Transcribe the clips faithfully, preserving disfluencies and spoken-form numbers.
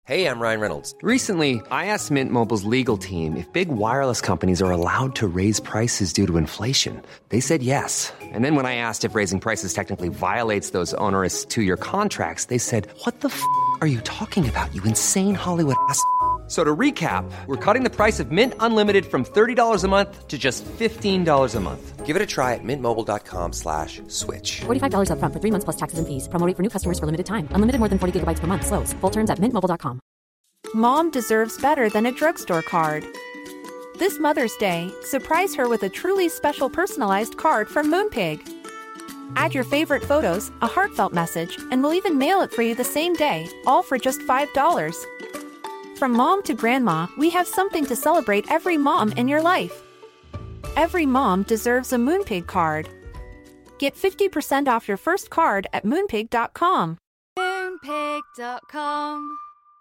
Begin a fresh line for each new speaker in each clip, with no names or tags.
Hey, I'm Ryan Reynolds.
Recently, I asked Mint Mobile's legal team if big wireless companies are allowed to raise prices due to inflation. They said yes. And then when I asked if raising prices technically violates those onerous two-year contracts, they said, what the f*** are you talking about, you insane Hollywood ass f- So to recap, we're cutting the price of Mint Unlimited from thirty dollars a month to just fifteen dollars a month.
Give it a try at mintmobile.com slash switch.
forty-five dollars up front for three months plus taxes and fees. Promo rate for new customers for limited time. Unlimited more than forty gigabytes per month. Slows full terms at mint mobile dot com.
Mom deserves better than a drugstore card. This Mother's Day, surprise her with a truly special personalized card from Moonpig. Add your favorite photos, a heartfelt message, and we'll even mail it for you the same day, all for just five dollars. From mom to grandma, we have something to celebrate every mom in your life. Every mom deserves a Moonpig card. Get fifty percent off your first card at moonpig dot com.
moonpig dot com.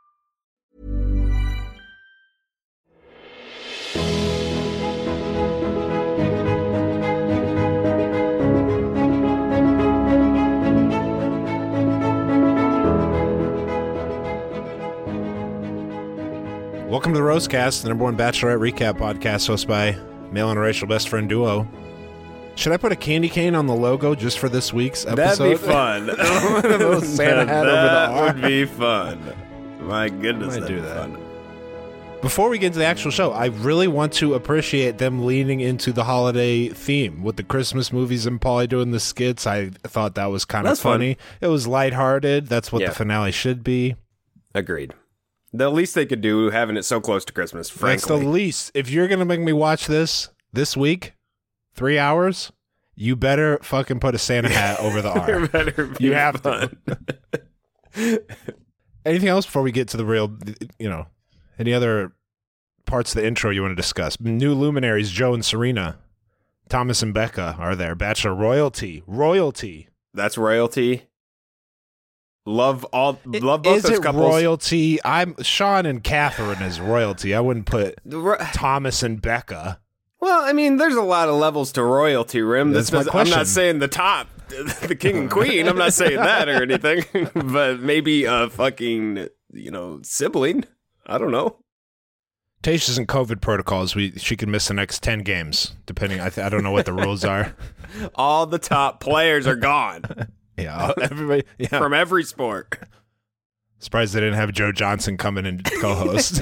Welcome to the Roastcast, the number one Bachelorette recap podcast hosted by male and racial best friend duo. Should I put a candy cane on the logo just for this week's episode?
That'd be fun.
A little Santa hat over the
That
arm.
would be fun. My goodness,
Might
that'd
do
be
that.
fun.
Before we get into the actual show, I really want to appreciate them leaning into the holiday theme with the Christmas movies and Paulie doing the skits. I thought that was kind of
That's fun.
funny. It was lighthearted. That's what
Yeah.
the finale should be.
Agreed. The least they could do having it so close to Christmas,
That's the
frankly.
least. If you're going to make me watch this this week, three hours, you better fucking put a Santa hat over the arm.
It better be
You have
fun.
to. Anything else before we get to the real, you know, any other parts of the intro you want to discuss? New luminaries, Joe and Serena, Thomas and Becca are there. Bachelor royalty. Royalty.
That's royalty. Love all. Love both
Is
those
it
couples.
royalty? I'm Sean and Catherine is royalty. I wouldn't put
The ro-
Thomas and Becca.
Well, I mean, there's a lot of levels to royalty, Rim.
That's
This
my
does- I'm
question.
not saying the top, the king and queen. I'm not saying that or anything, but maybe a fucking, you know, sibling. I don't know.
Tasha's in COVID protocols. We she could miss the next ten games, depending. I th- I don't know what the rules are.
All the top players are gone
Yeah, everybody. Yeah,
from every sport.
surprised they didn't have Joe Johnson come in and co-host.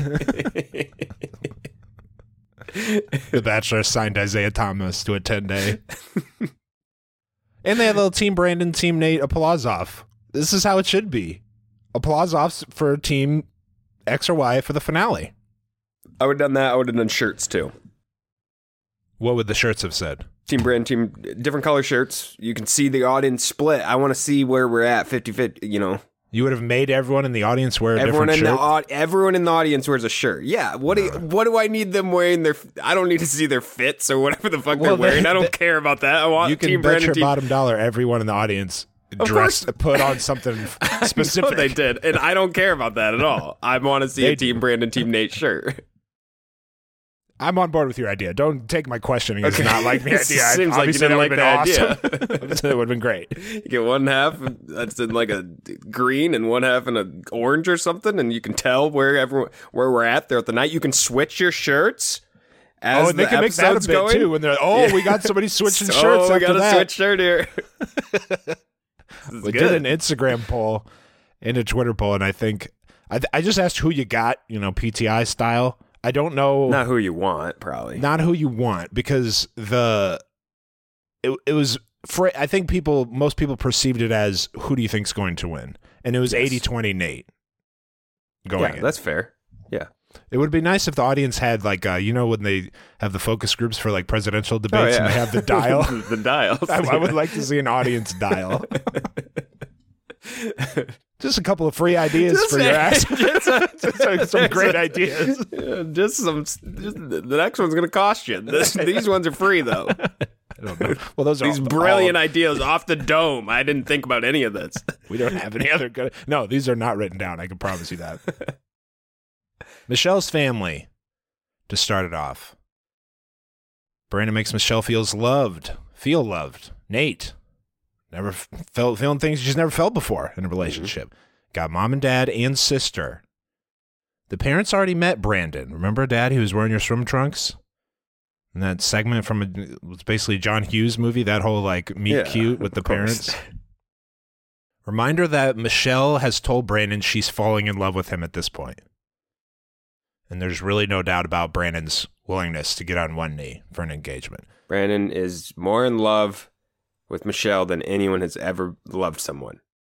The Bachelor signed Isaiah Thomas to a ten-day, and they had little Team Brandon, Team Nate, applause off. This is how it should be. Applause offs for Team X or Y for the finale.
I would have done that. I would have done shirts too.
What would the shirts have said?
Team brand, team, different color shirts. You can see the audience split. I want to see where we're at fifty-fifty, you know.
You would have made everyone in the audience wear a
Everyone in
different
the
shirt?
au- everyone in the audience wears a shirt. Yeah. What do you, what do I need them wearing their I don't need to see their fits or whatever the fuck
Well,
they're wearing.
they-
I don't
they-
care about that. I want
You can
team
bet
brand
your
and team.
bottom dollar everyone in the audience
Of
dressed,
course.
put on something
I
specific.
know they did, and I don't care about that at all. I want to see
They
a team
do.
brand and team Nate shirt.
I'm on board with your idea. Don't take my questioning as
Okay.
not like the
It
idea. I-
seems like you
Obviously,
didn't
that
like
would
the
have
idea.
been awesome. Obviously, that would have been great.
You get one half that's in like a green and one half in a orange or something, and you can tell where everyone where we're at throughout the night. You can switch your shirts as
Oh, and they
the
can make that a
episode's
bit
going.
too. When they're like, oh,
Yeah.
we got somebody switching
So,
shirts
we
after
got a
that.
switch shirt here. This is
We
good.
did an Instagram poll and a Twitter poll, and I think I, I just asked who you got, you know, P T I style. I don't know.
Not who you want, probably.
Not who you want, because the it it was for I think people most people perceived it as who do you think's going to win, and it was
Yes.
eighty twenty Nate going
yeah,
in.
that's fair. Yeah.
It would be nice if the audience had like uh, you know when they have the focus groups for like presidential debates and they have the dial.
the dials.
I, I would like to see an audience dial. Just a couple of free ideas
Just-
for your ass.
just, uh,
Just, uh, some great ideas.
Yeah, just some. Just, the next one's going to cost you. This, these ones are free though.
I don't know. Well, those are
These
all-
brilliant
all-
ideas off the dome. I didn't think about any of this.
We don't have any other good. No, these are not written down. I can promise you that. Michelle's family, to start it off. Brandon makes Michelle feels loved, feel loved. Nate, never f- felt feeling things you just never felt before in a relationship. Got mom and dad and sister. The parents already met Brandon. Remember, Dad, he was wearing your swim trunks? And that segment from a, it was basically a John Hughes movie, that whole like meet
Yeah,
cute with the
of course.
parents. Reminder that Michelle has told Brandon she's falling in love with him at this point. And there's really no doubt about Brandon's willingness to get on one knee for an engagement.
Brandon is more in love with Michelle than anyone has ever loved someone.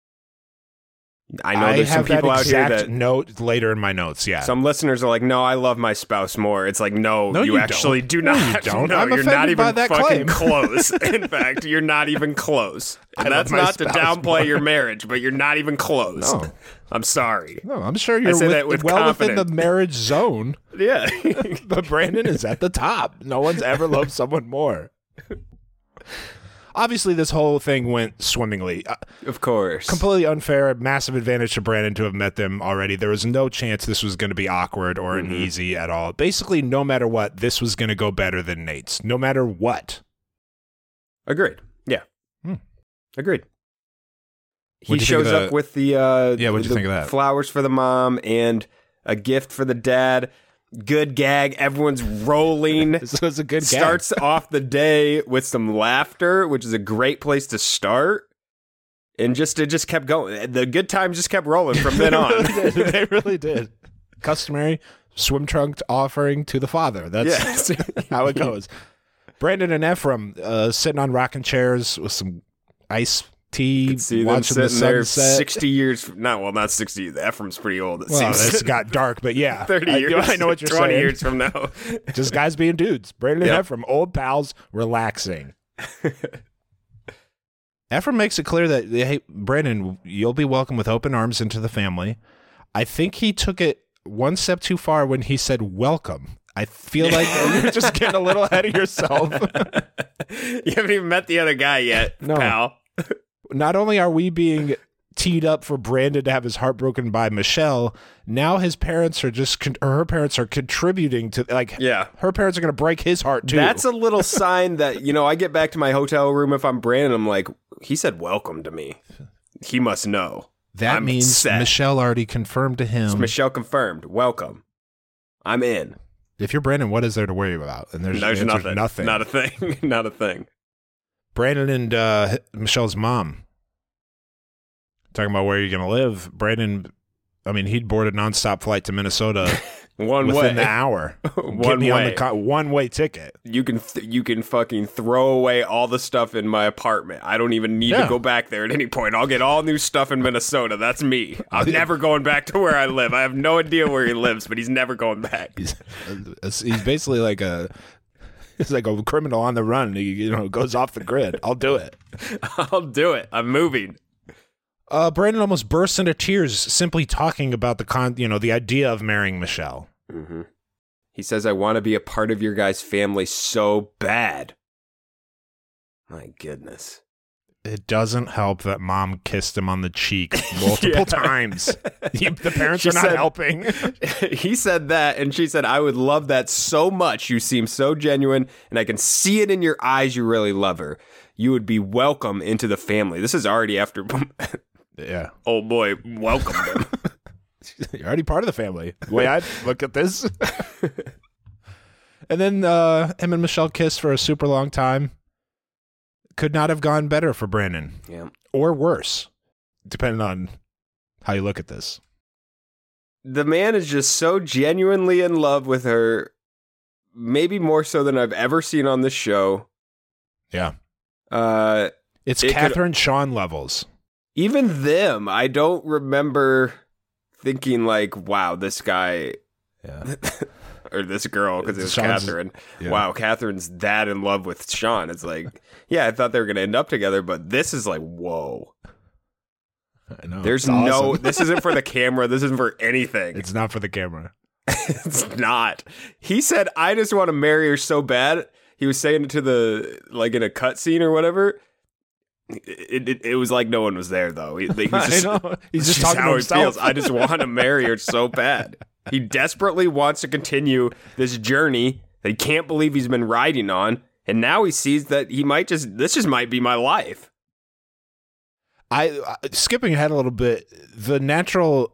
I know there's some
have that
people out here
exact
that
note later in my notes, yeah.
some listeners are like, no, I love my spouse more. It's like, no,
No,
you,
you
actually
don't.
do
No,
not.
you don't.
No,
I'm
you're not
offended by
even
that
fucking
claim.
close. In fact, you're not even close. And
I love
that's
my
not to
spouse
downplay
more.
your marriage, but you're not even close.
No.
I'm sorry.
No, I'm sure you're
say
with,
that with
well within the
confidence.
marriage zone,
Yeah.
but Brandon is at the top. No one's ever loved someone more. Obviously, this whole thing went swimmingly. Uh,
Of course.
completely unfair, massive advantage to Brandon to have met them already. There was no chance this was going to be awkward or
Mm-hmm.
an easy at all. Basically, no matter what, this was going to go better than Nate's. No matter what.
Agreed. Yeah.
Hmm.
Agreed. He
What'd you think
shows
of
up
the-
with the uh
Yeah, what'd you
the
think of that?
flowers for the mom and a gift for the dad. Good gag. Everyone's rolling.
This was a good gag.
Starts off the day with some laughter, which is a great place to start. And just it just kept going. The good times just kept rolling from then on.
They really did. They really did. Customary swim trunk offering to the father. That's
Yes.
how it goes. Brandon and Ephraim uh, sitting on rocking chairs with some iced tea,
See them
watching the
sitting there
sunset.
sixty years. Not well, not sixty. Ephraim's pretty old. It
Well,
seems.
it's got dark, but yeah,
thirty
I,
years.
I know what you're
twenty
saying.
years from now.
Just guys being dudes. Brandon
Yep.
and Ephraim, old pals, relaxing. Ephraim makes it clear that, hey, Brandon, you'll be welcome with open arms into the family. I think he took it one step too far when he said welcome. I feel like you're just getting a little ahead of yourself.
You haven't even met the other guy yet,
No.
pal.
Not only are we being teed up for Brandon to have his heart broken by Michelle, now his parents are just, con- or her parents are contributing to, like,
Yeah.
her parents are going to break his heart too.
That's a little sign that, you know, I get back to my hotel room if I'm Brandon, I'm like, he said welcome to me. He must know.
that
I'm
means
set.
Michelle already confirmed to him.
Michelle confirmed. Welcome. I'm in.
If you're Brandon, what is there to worry about? And there's,
There's
the answer's
nothing.
nothing.
Not a thing. Not a thing.
Brandon and uh, Michelle's mom talking about where you're going to live. Brandon, I mean, he'd board a nonstop flight to Minnesota
One
within
way.
the hour. Get
One
me on the
way.
co- one-way ticket.
You can th- you can fucking throw away all the stuff in my apartment. I don't even need
Yeah.
to go back there at any point. I'll get all new stuff in Minnesota. That's me. I'm never going back to where I live. I have no idea where he lives, but he's never going back.
He's, he's basically like a he's like a criminal on the run. He, you know, goes off the grid. I'll do it.
I'll do it. I'm moving.
Uh, Brandon almost bursts into tears simply talking about the con, you know, the idea of marrying Michelle.
Mm-hmm. He says, I want to be a part of your guys' family so bad. My goodness.
It doesn't help that mom kissed him on the cheek multiple
Yeah.
times. You- the parents
She
are not
said-
helping.
He said that, and she said, I would love that so much. You seem so genuine, and I can see it in your eyes. You really love her. You would be welcome into the family. This is already after
Yeah.
old boy welcomed him.
You're already part of the family. The way I look at this. And then uh, him and Michelle kissed for a super long time. Could not have gone better for Brandon.
Yeah.
Or worse, depending on how you look at this.
The man is just so genuinely in love with her, maybe more so than I've ever seen on this show.
Yeah.
Uh,
It's
It could-
Catherine Sean levels.
even them, I don't remember thinking like, wow, this guy
Yeah.
or this girl, because it was
Sean's-
Catherine.
yeah.
Wow, Catherine's that in love with Sean. It's like, yeah, I thought they were going to end up together, but this is like, whoa.
I know.
There's
It's
no,
awesome.
this isn't for the camera. This isn't for anything.
It's not for the camera.
It's not. He said, I just want to marry her so bad. He was saying it to the, like in a cutscene or whatever. It, it, it was like no one was there, though. He, he was just,
I know. He's just
it's
talking to
how he
himself.
feels. I just want to marry her so bad. He desperately wants to continue this journey that he can't believe he's been riding on. And now he sees that he might just, this just might be my life.
I uh, skipping ahead a little bit. The natural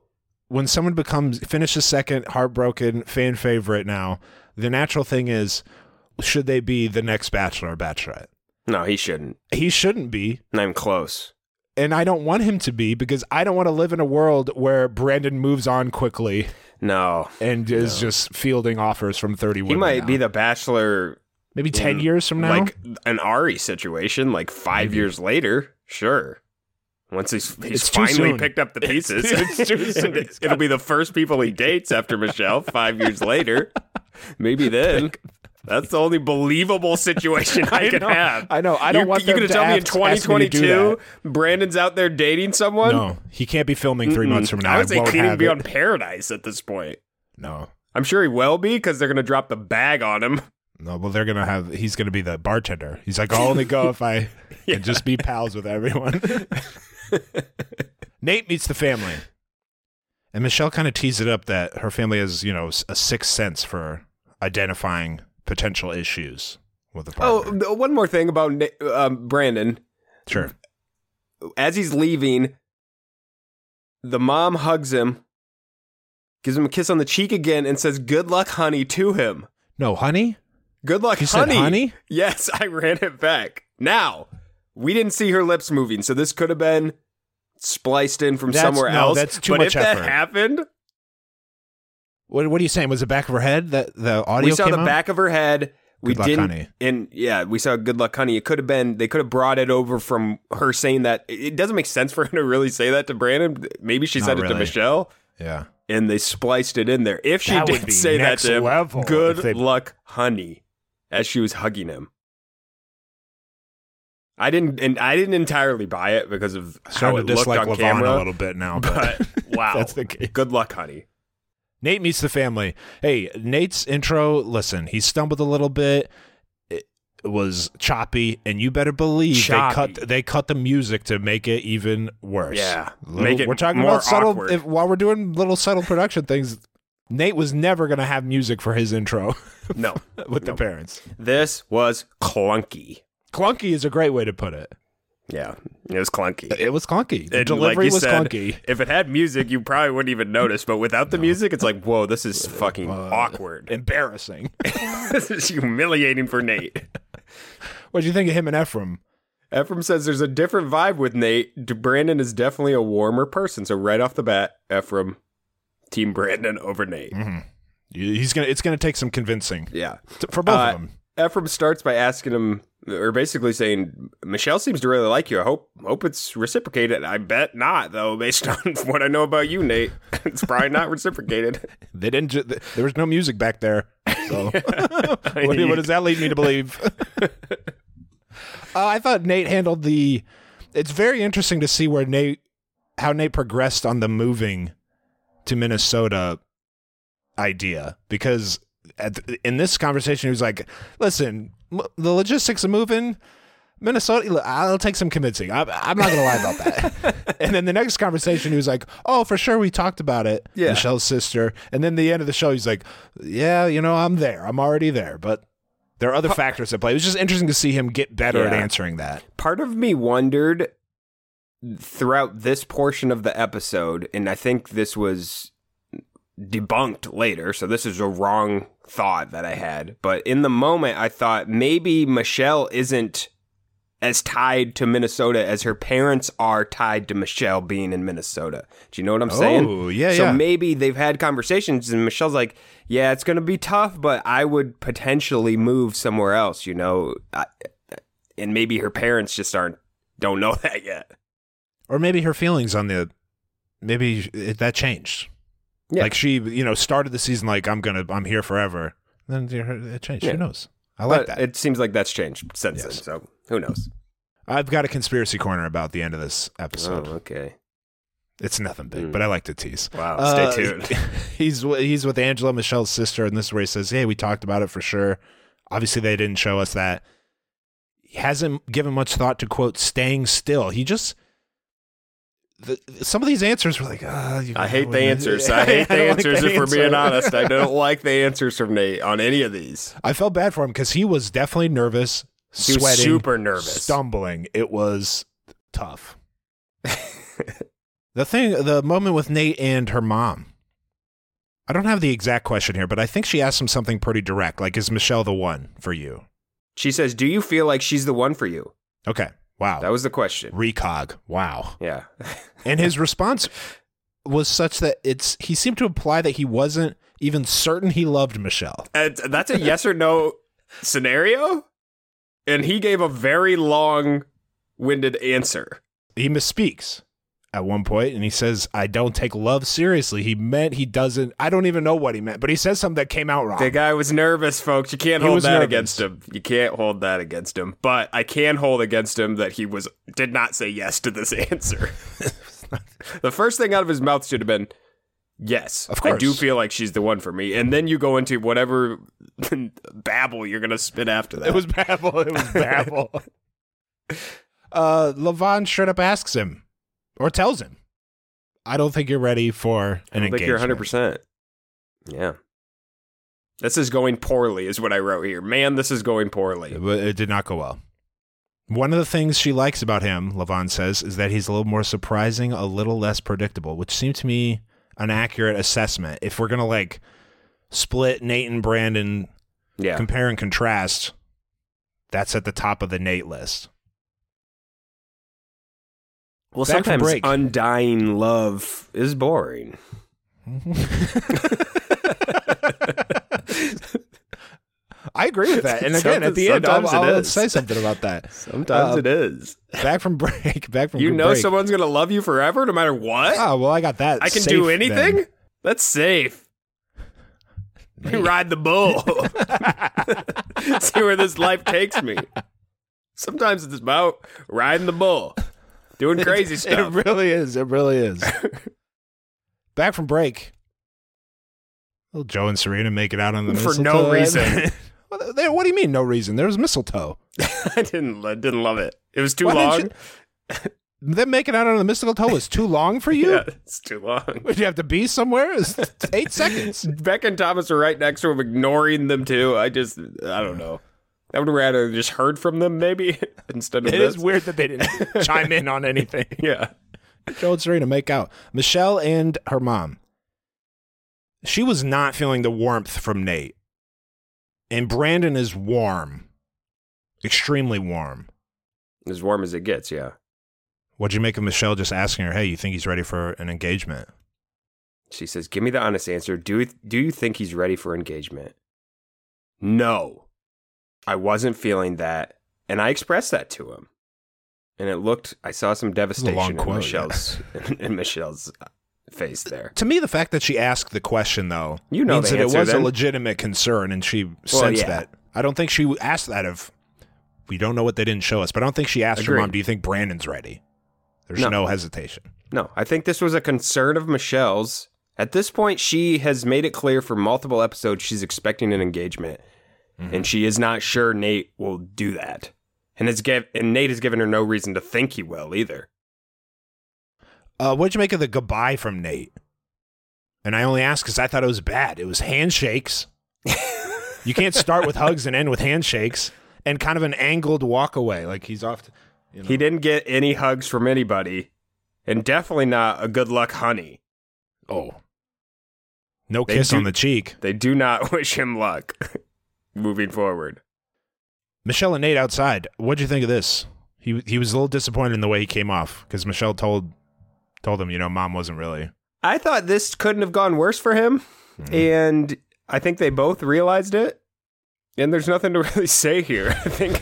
when someone becomes finishes second, heartbroken, fan favorite now, the natural thing is, should they be the next Bachelor or Bachelorette?
No, he shouldn't.
He shouldn't be.
Not even close.
And I don't want him to be because I don't want to live in a world where Brandon moves on quickly.
No.
And is
no.
just fielding offers from thirty women.
He might
now.
be the Bachelor.
Maybe ten years from now?
Like an Ari situation, like five Maybe. years later. Sure. Once he's, he's finally picked up the pieces. It's, it's too soon. It'll be the first people he dates after Michelle five years later. Maybe then. That's the only believable situation I, I can
know,
have.
I know. I don't
You're,
want
you
them
gonna
to
tell me in
ask,
twenty twenty-two
ask me
Brandon's out there dating someone?
No, he can't be filming three
Mm-mm.
months from now.
I would say
won't
he can't even be
it.
on Paradise at this point.
No.
I'm sure he will be because they're going to drop the bag on him.
No, well, they're going to have, he's going to be the bartender. He's like, I'll only go if I
yeah.
can just be pals with everyone. Nate meets the family. And Michelle kind of teased it up that her family has, you know, a sixth sense for identifying potential issues with the partner.
Oh, one more thing about um, Brandon.
Sure.
As he's leaving, the mom hugs him, gives him a kiss on the cheek again, and says, "Good luck, honey," to him.
No, honey?
Good luck,
You
honey.
said honey?
Yes, I ran it back. Now, we didn't see her lips moving, so this could have been spliced in from
That's-
somewhere
no,
else.
that's too
but
much
if
effort.
that happened,
What What are you saying? Was the back of her head that the audio
we saw
came
the
out?
back of her head. We
Good luck,
didn't,
honey.
and yeah, we saw "Good luck, honey." It could have been. They could have brought it over from her saying that. It doesn't make sense for her to really say that to Brandon. Maybe she
Not
said it
really.
to Michelle.
Yeah.
And they spliced it in there. If she
That would
did
be
say that
next
to him,
level
"Good
if they-
luck, honey," as she was hugging him. I didn't, and I didn't entirely buy it because of how
Starting
it
to
looked
dislike
on
LaVon
camera.
a little bit now, but,
But wow,
that's the case.
Good luck, honey.
Nate meets the family. Hey, Nate's intro, listen, he stumbled a little bit. It was choppy, and you better believe
Choppy.
they cut they cut the music to make it even worse.
Yeah.
Little-
Make it
we're talking
more
about subtle
awkward.
if, while we're doing little subtle production things. Nate was never going to have music for his intro
No,
with
no.
the parents.
This was clunky.
Clunky is a great way to put it.
Yeah, it was clunky.
It was clunky. The
And
delivery
like you
was
said,
clunky.
If it had music, you probably wouldn't even notice. But without the music, it's like, whoa, this is fucking
Uh,
awkward.
Embarrassing.
This is humiliating for Nate.
What do you think of him and Ephraim?
Ephraim says there's a different vibe with Nate. D- Brandon is definitely a warmer person. So right off the bat, Ephraim, Team Brandon over Nate.
Mm-hmm. He's gonna. It's gonna take some convincing.
Yeah.
t- for both
Uh,
of them.
Ephraim starts by asking him, or basically saying, Michelle seems to really like you. I hope hope it's reciprocated. I bet not, though, based on what I know about you, Nate. It's probably not reciprocated.
They didn't. Ju- there was no music back there. So what, what does that lead me to believe? uh, I thought Nate handled the. It's very interesting to see where Nate, how Nate progressed on the moving to Minnesota idea, because at the, in this conversation he was like, "Listen, m- the logistics of moving Minnesota, look, I'll take some convincing. I'm, I'm not gonna lie about that." And then the next conversation he was like, "Oh, for sure, we talked about it."
Yeah.
Michelle's sister. And then the end of the show, he's like, "Yeah, you know, I'm there. I'm already there, but." There are other factors at play. It was just interesting to see him get better at
Yeah.
answering that.
Part of me wondered throughout this portion of the episode, and I think this was debunked later, so this is a wrong thought that I had. But in the moment, I thought maybe Michelle isn't as tied to Minnesota as her parents are tied to Michelle being in Minnesota. Do you know what I'm saying?
Oh, yeah,
so
yeah.
maybe they've had conversations, and Michelle's like, yeah, it's going to be tough, but I would potentially move somewhere else, you know? I, and maybe her parents just aren't, don't know that yet.
Or maybe her feelings on the, maybe it, that changed.
Yeah.
Like she, you know, started the season like, I'm going to, I'm here forever. Then it changed.
Yeah.
Who knows? I like
But
that.
it seems like that's changed since
Yes.
then, so who knows?
I've got a conspiracy corner about the end of this episode.
Oh, okay.
It's nothing big,
Mm.
but I like to tease.
Wow,
Uh,
stay tuned.
he's he's with Angela, Michelle's sister, and this is where he says, "Hey, we talked about it for sure." Obviously, they didn't show us that. He hasn't given much thought to quote staying still. He just the, some of these answers were like, uh, you,
I hate the answers. I hate the
don't like
answers,
the
if we're being
answer.
honest. I don't like the answers from Nate on any of these.
I felt bad for him because he was definitely nervous,
He was
sweating,
super nervous.
stumbling. It was tough. The thing, the moment with Nate and her mom. I don't have the exact question here, but I think she asked him something pretty direct, like, is Michelle the one for you?
She says, do you feel like she's the one for you?
Okay. Wow.
That was the question.
Recog. Wow.
Yeah.
And his response was such that it's he seemed to imply that he wasn't even certain he loved Michelle.
And that's a yes or no scenario? And he gave a very long-winded answer.
He misspeaks at one point, and he says, I don't take love seriously. He meant he doesn't. I don't even know what he meant, but he says something that came out wrong.
The guy was nervous, folks. You can't
He
hold
was
that
nervous.
against him. You can't hold that against him. But I can hold against him that he was did not say yes to this answer. The first thing out of his mouth should have been, yes,
Of course.
I do feel like she's the one for me. And then you go into whatever babble you're going to spit after that.
It was babble. It was babble. uh, Levon straight up asks him, or tells him, I don't think you're ready for an
I
engagement.
think you're one hundred percent. Yeah. This is going poorly is what I wrote here. Man, this is going poorly.
But it did not go well. One of the things she likes about him, Levon says, is that he's a little more surprising, a little less predictable, which seemed to me an accurate assessment. If we're going to, like, split Nate and Brandon,
Yeah.
compare and contrast, that's at the top of the Nate list.
Well,
Back from
sometimes
break.
undying love is boring.
I agree with that. And again, at the end, I'll,
Sometimes it
I'll
is.
say something about that.
Sometimes
Uh,
it is.
Back from break. Back from
You know
break.
someone's going to love you forever no matter what?
Oh, well, I got that.
I can
safe
do anything?
then.
That's safe. You ride the bull. See where this life takes me. Sometimes it's about riding the bull, doing crazy
It
stuff.
really is. It really is. Back from break. Well, Joe and Serena make it out on the
For
mistletoe.
no reason.
Well, they- What do you mean, no reason? There was mistletoe.
I didn't, I didn't love it. It was too
Why
long.
didn't Them making out on the mistletoe was too long for you?
Yeah, it's too long.
Would you have to be somewhere? It's eight seconds.
Beck and Thomas are right next to him, ignoring them too. I just, I don't know. I would rather just heard from them maybe instead of
It
this.
is weird that they didn't chime in on anything.
Yeah.
Joe and Serena make out. Michelle and her mom. She was not feeling the warmth from Nate. And Brandon is warm. Extremely warm.
As warm as it gets, yeah.
What'd you make of Michelle just asking her, hey, you think he's ready for an engagement?
She says, give me the honest answer. Do, do you think he's ready for engagement? No. I wasn't feeling that. And I expressed that to him. And it looked, I saw some devastation
long
in
quote,
Michelle's, in, in Michelle's face there.
To me, the fact that she asked the question, though,
You know
means
the
that
answer,
it was
then.
a legitimate concern, and she sensed
yeah.
that. I don't think she asked that of, we don't know what they didn't show us, but I don't think she asked her
Agreed.
mom, do you think Brandon's ready? There's
No.
no hesitation.
No, I think this was a concern of Michelle's. At this point, she has made it clear for multiple episodes she's expecting an engagement.
Mm-hmm.
And she is not sure Nate will do that. And it's give, and Nate has given her no reason to think he will either.
Uh, what'd you make of the goodbye from Nate? And I only asked because I thought it was bad. It was handshakes. You can't start with hugs and end with handshakes, and kind of an angled walk away, like he's off. To, you know.
He didn't get any hugs from anybody, and definitely not a good luck honey.
Oh, no
They
kiss
do-
on the cheek.
They do not wish him luck moving forward.
Michelle and Nate outside. What'd you think of this? He he was a little disappointed in the way he came off because Michelle told told him, you know, mom wasn't really.
I thought this couldn't have gone worse for him,
Mm-hmm.
and I think they both realized it. And there's nothing to really say here. I think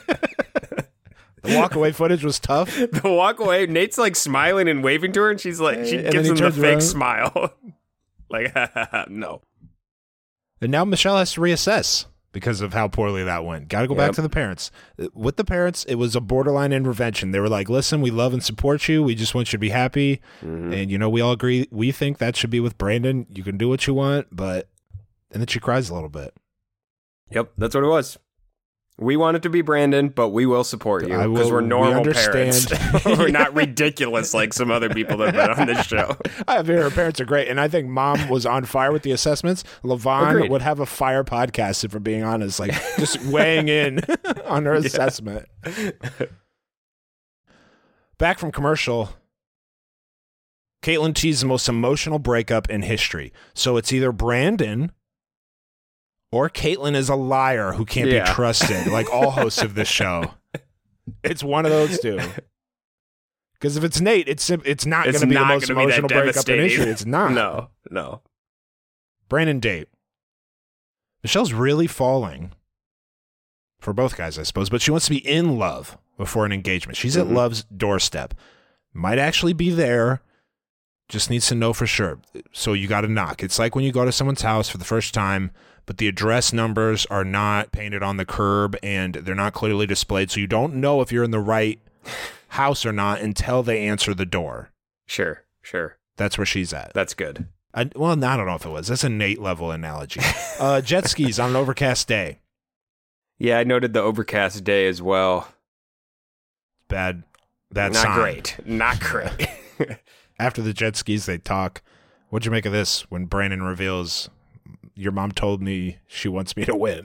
The walk away footage was tough.
the walk away, Nate's like smiling and waving to her, and she's like, she
And then
gives
he
him the
turns
fake
around.
smile. Like, no.
And now Michelle has to reassess because of how poorly that went. Got to go back
Yep.
to the parents. With the parents, it was a borderline intervention. They were like, listen, we love and support you. We just want you to be happy.
Mm-hmm.
And, you know, we all agree. We think that should be with Brandon. You can do what you want, but. And then she cries a little bit.
Yep, that's what it was. We want it to be Brandon, but we will support you
I
because
will-
we're
we
normal parents.
understand.
We're not ridiculous like some other people that have been on this show.
I have her parents are great. And I think mom was on fire with the assessments. Levon
Agreed.
would have a fire podcast, if we're being honest, like just weighing in on her assessment. Back from commercial. Caitlin teased the most emotional breakup in history. So it's either Brandon or Caitlin is a liar who can't
Yeah.
be trusted, like all hosts of this show. It's one of those two. Because if it's Nate, it's sim- it's not going
It's
to be the
not
most
gonna be that
emotional breakup in
devastating.
history. It's not.
No, no.
Brandon date. Michelle's really falling for both guys, I suppose, but she wants to be in love before an engagement. She's
Mhm.
at love's doorstep. Might actually be there. Just needs to know for sure. So you got to knock. It's like when you go to someone's house for the first time, but the address numbers are not painted on the curb and they're not clearly displayed. So you don't know if you're in the right house or not until they answer the door.
Sure, sure.
That's where she's at.
That's good.
I, well, I don't know if it was. That's a Nate level analogy. Uh, jet skis on an overcast day.
Yeah, I noted the overcast day as well.
Bad. Bad
Not
sign.
great. Not great.
After the jet skis, they talk. What'd you make of this when Brandon reveals, your mom told me she wants me to win?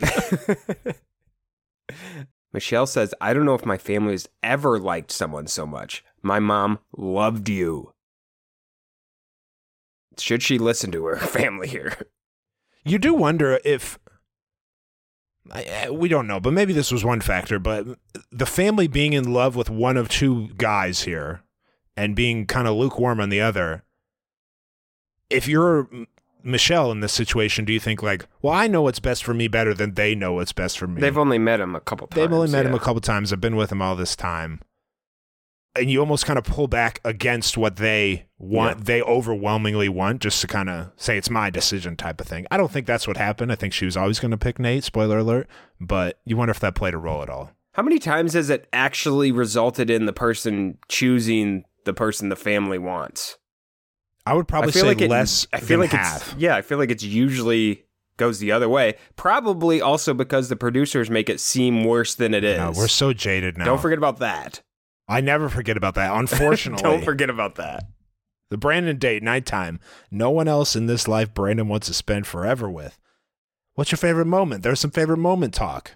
Michelle says, I don't know if my family has ever liked someone so much. My mom loved you. Should she listen to her family here?
You do wonder if, I- we don't know, but maybe this was one factor, but the family being in love with one of two guys here and being kind of lukewarm on the other, if you're M- Michelle in this situation, do you think like, well, I know what's best for me better than they know what's best for me?
They've only met him a couple times.
They've only met him
yeah.
a couple times. I've been with him all this time. And you almost kind of pull back against what they want,
Yeah.
they overwhelmingly want, just to kind of say it's my decision type of thing. I don't think that's what happened. I think she was always going to pick Nate, spoiler alert. But you wonder if that played a role at all.
How many times has it actually resulted in the person choosing the person the family wants?
I would probably say
it,
less
I feel
than
like
half.
It's, yeah, I feel like it's usually goes the other way. Probably also because the producers make it seem worse than it is.
No, we're so jaded now.
Don't forget about that.
I never forget about that, unfortunately.
Don't forget about that.
The Brandon date, nighttime. No one else in this life Brandon wants to spend forever with. What's your favorite moment? There's some favorite moment talk.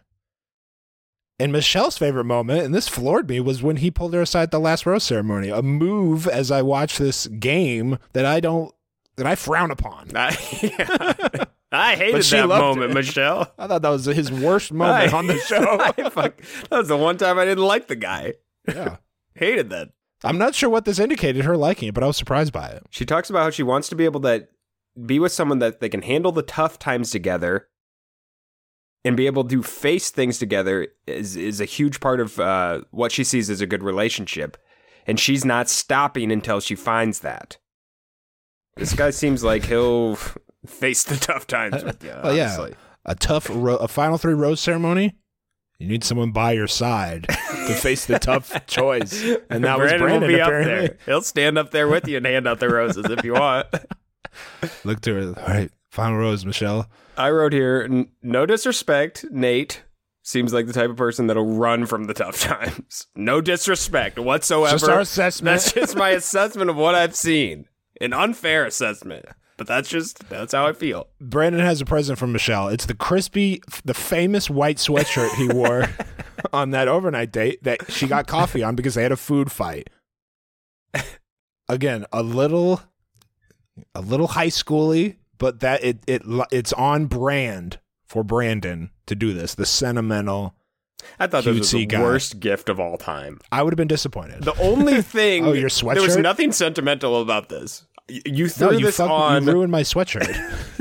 And Michelle's favorite moment, and this floored me, was when he pulled her aside at the last rose ceremony. A move as I watch this game that I don't, that I frown upon.
I, yeah. I hated
But she
that
loved
moment,
it.
Michelle.
I thought that was his worst moment
I-
on the show.
I fuck, that was the one time I didn't like the guy.
Yeah.
Hated that.
I'm not sure what this indicated her liking it, but I was surprised by it.
She talks about how she wants to be able to be with someone that they can handle the tough times together and be able to face things together is, is a huge part of uh, what she sees as a good relationship. And she's not stopping until she finds that. This guy seems like he'll face the tough times with you.
Well, yeah,
honestly.
a tough, ro- a final three rose ceremony. You need someone by your side to face the tough choice, and that was
Brandon
Brandon.
will be
Apparently,
up there. He'll stand up there with you and hand out the roses if you want.
look to her. All right, final rose, Michelle.
I wrote here, n- no disrespect, Nate seems like the type of person that'll run from the tough times. No disrespect whatsoever.
Just our assessment.
That's just my assessment of what I've seen. An unfair assessment. But that's just, that's how I feel.
Brandon has a present from Michelle. It's the crispy, the famous white sweatshirt he wore on that overnight date that she got coffee on because they had a food fight. Again, a little, a little high schooly, but that it it it's on brand for Brandon to do this. The sentimental.
I thought this was
Cutesy
the
guy.
worst gift of all time.
I would have been disappointed.
The only thing,
Oh, your
there was
sweatshirt?
nothing sentimental about this. Y- You threw
no, you,
this
fucked,
on.
you ruined my sweatshirt.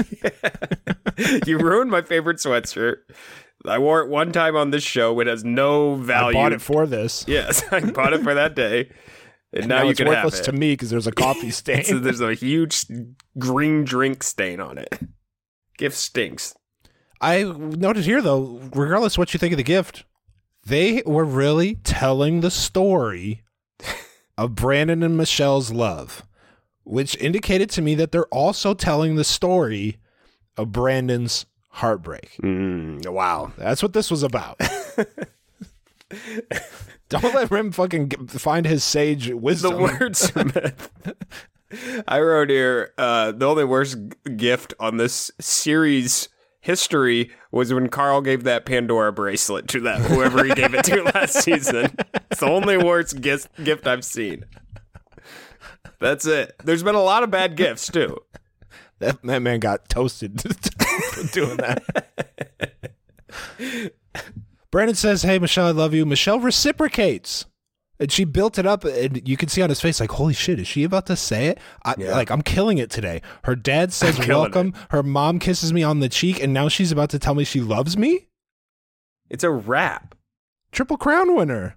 You ruined my favorite sweatshirt. I wore it one time on this show. It has no
I
value.
bought it for this.
Yes, I bought it for that day. And now,
now
you
it's
can have
worthless
it.
to me because there's a coffee stain.
So there's a huge green drink stain on it. Gift stinks.
I noted here, though, regardless what you think of the gift, they were really telling the story of Brandon and Michelle's love, which indicated to me that they're also telling the story of Brandon's heartbreak.
Mm, wow.
That's what this was about. Don't let him fucking get, find his sage
The
wisdom.
wordsmith. I wrote here, uh, the only worst g- gift on this series history was when Carl gave that Pandora bracelet to that whoever he gave it to last season. It's the only worst gift gift I've seen. That's it. There's been a lot of bad gifts, too.
That, that man got toasted for doing that. Brandon says, hey, Michelle, I love you. Michelle reciprocates. And she built it up, and you can see on his face, like, holy shit, is she about to say it? I,
Yeah.
Like, I'm killing it today. Her dad says welcome. It. Her mom kisses me on the cheek, and now she's about to tell me she loves me?
It's a wrap.
Triple Crown winner.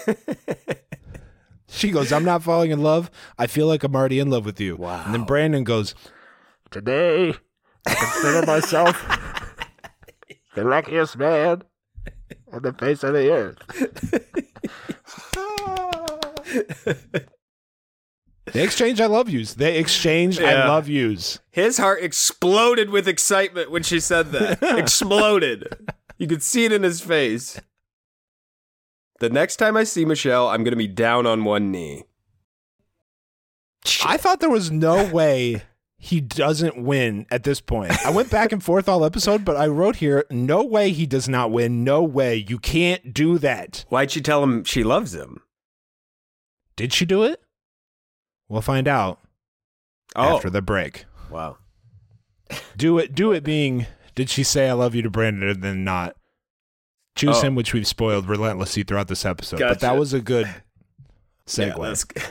She goes, I'm not falling in love. I feel like I'm already in love with you.
Wow.
And then Brandon goes, today, I consider myself the luckiest man on the face of the earth. They exchange I love yous. They exchange
Yeah.
I love yous.
His heart exploded with excitement when she said that. Exploded. You could see it in his face. The next time I see Michelle, I'm going to be down on one knee.
I thought there was no way he doesn't win at this point. I went back and forth all episode, but I wrote here, no way he does not win. No way. You can't do that.
Why'd she tell him she loves him?
Did she do it? We'll find out
Oh.
after the break.
Wow.
Do it. Do it being, did she say I love you to Brandon and then not? Choose
Oh.
him, which we've spoiled relentlessly throughout this episode. But that
Gotcha.
was a good segue.
Yeah, that's good.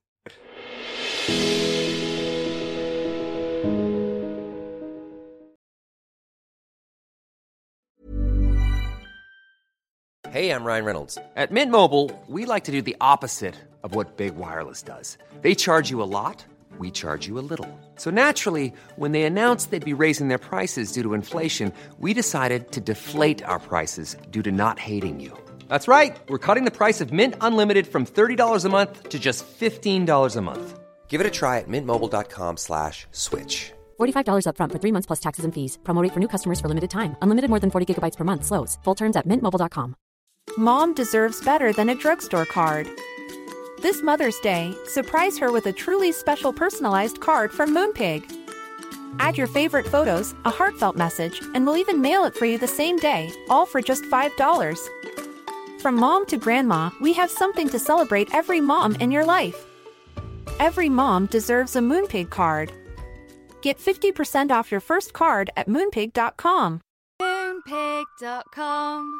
Hey, I'm Ryan Reynolds.
At Mint Mobile, we like to do the opposite of what Big Wireless does. They charge you a lot, we charge you a little. So naturally, when they announced they'd be raising their prices due to inflation, we decided to deflate our prices due to not hating you. That's right. We're cutting the price of Mint Unlimited from thirty dollars a month to just fifteen dollars a month.
Give it a try at mintmobile.com slash switch.
forty-five dollars up front for three months plus taxes and fees. Promo rate for new customers for limited time. Unlimited more than forty gigabytes per month. Slows full terms at mint mobile dot com.
Mom deserves better than a drugstore card. This Mother's Day, surprise her with a truly special personalized card from Moonpig. Add your favorite photos, a heartfelt message, and we'll even mail it for you the same day, all for just five dollars. From mom to grandma, we have something to celebrate every mom in your life. Every mom deserves a Moonpig card. Get fifty percent off your first card at moonpig dot com.
Moonpig dot com.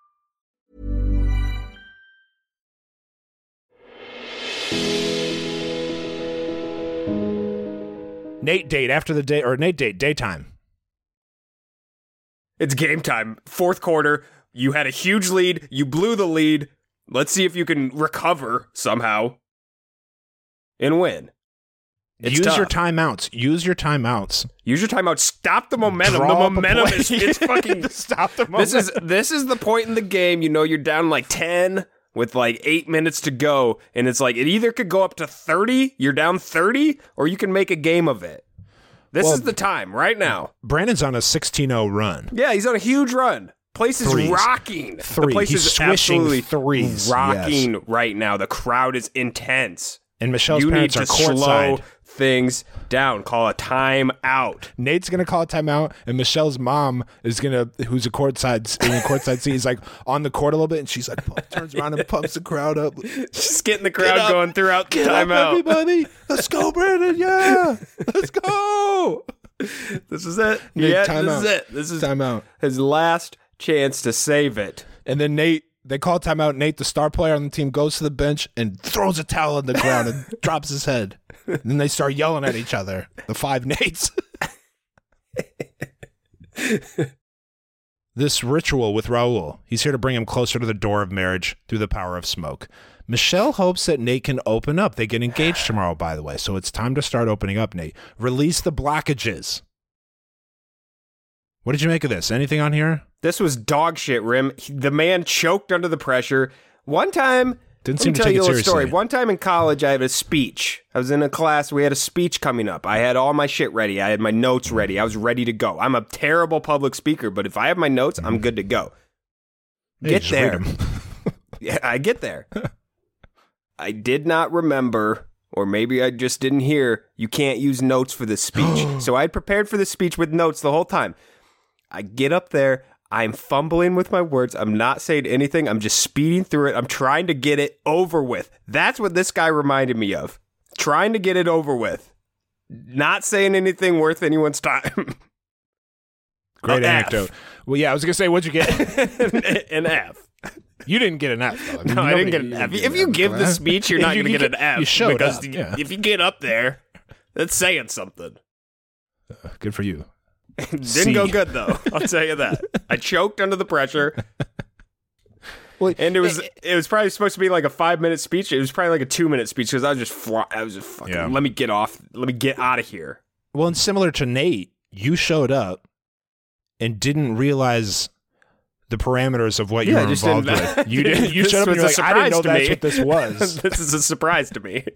Nate date after the day, or Nate date, daytime.
It's game time. Fourth quarter. You had a huge lead. You blew the lead. Let's see if you can recover somehow and win. It's
Use
tough.
your timeouts. Use your timeouts.
Use your timeout. Stop the momentum.
Draw
the
up a
momentum
play.
is it's fucking
Stop the
This is this is the point in the game. You know you're down like ten with like eight minutes to go, and it's like it either could go up to thirty. You're down thirty, or you can make a game of it. This
Well,
is the time right now.
Brandon's on a sixteen oh run.
Yeah, he's on a huge run. Place is
Threes.
rocking.
Three.
The place
He's
is
swishing
absolutely
threes,
rocking
yes.
right now. The crowd is intense.
And Michelle's
you need
parents
to
are
slow
courtside.
things down. Call a time out.
Nate's gonna call a timeout, and Michelle's mom is gonna, who's a courtside in the courtside seat, is like on the court a little bit, and she's like turns around and pumps the crowd up.
Just getting the crowd
up.
going throughout the
Get up,
timeout.
everybody! Let's go, Brandon! Yeah, let's go!
This is it.
Nate,
yeah,
time
this
out.
is it. This is
Timeout.
his last chance to save it.
And then Nate, they call timeout. Nate, the star player on the team, goes to the bench and throws a towel on the ground and drops his head. And then they start yelling at each other. The five Nates. This ritual with Raul, he's here to bring him closer to the door of marriage through the power of smoke. Michelle hopes that Nate can open up. They get engaged tomorrow, by the way, so it's time to start opening up, Nate. Release the blockages. What did you make of this? Anything on here?
This was dog shit, Rim. He- the man choked under the pressure. One time,
Didn't
let
seem
me
to
tell
take
you
it
a little story.
seriously.
One time in college, I had a speech. I was in a class. We had a speech coming up. I had all my shit ready. I had my notes ready. I was ready to go. I'm a terrible public speaker, but if I have my notes, I'm good to go.
Hey,
Get
just read
there.
'em.
Yeah, I get there. I did not remember, or maybe I just didn't hear, you can't use notes for this speech. So I had prepared for this speech with notes the whole time. I get up there. I'm fumbling with my words. I'm not saying anything. I'm just speeding through it. I'm trying to get it over with. That's what this guy reminded me of. trying to get it over with. Not saying anything worth anyone's time.
Great
An
anecdote.
F.
Well, yeah, I was going to say, what'd you get?
An F.
You didn't get an F, though. I mean,
No, I didn't
nobody-
get an
you
F.
didn't
If
get
you
an
give
F.
the speech, you're
If
not
you
going to get
get-
an F.
you showed
because
up,
you-
yeah.
if you get up there, that's saying something.
Uh, Good for you.
Didn't
C.
go good, though. I'll tell you that. I choked under the pressure.
Well,
And it was it was probably supposed to be like a five minute speech. It was probably like a two minute speech because I was just fly, I was just fucking.
Yeah.
Let me get off. Let me get out of here.
Well, and similar to Nate, you showed up and didn't realize the parameters of what you
Yeah, I
were
just
involved
didn't-
with. You didn't. You
This
showed up and
was
you're
a
like, I didn't know
surprise to
that's
me.
what this was.
This is a surprise to me.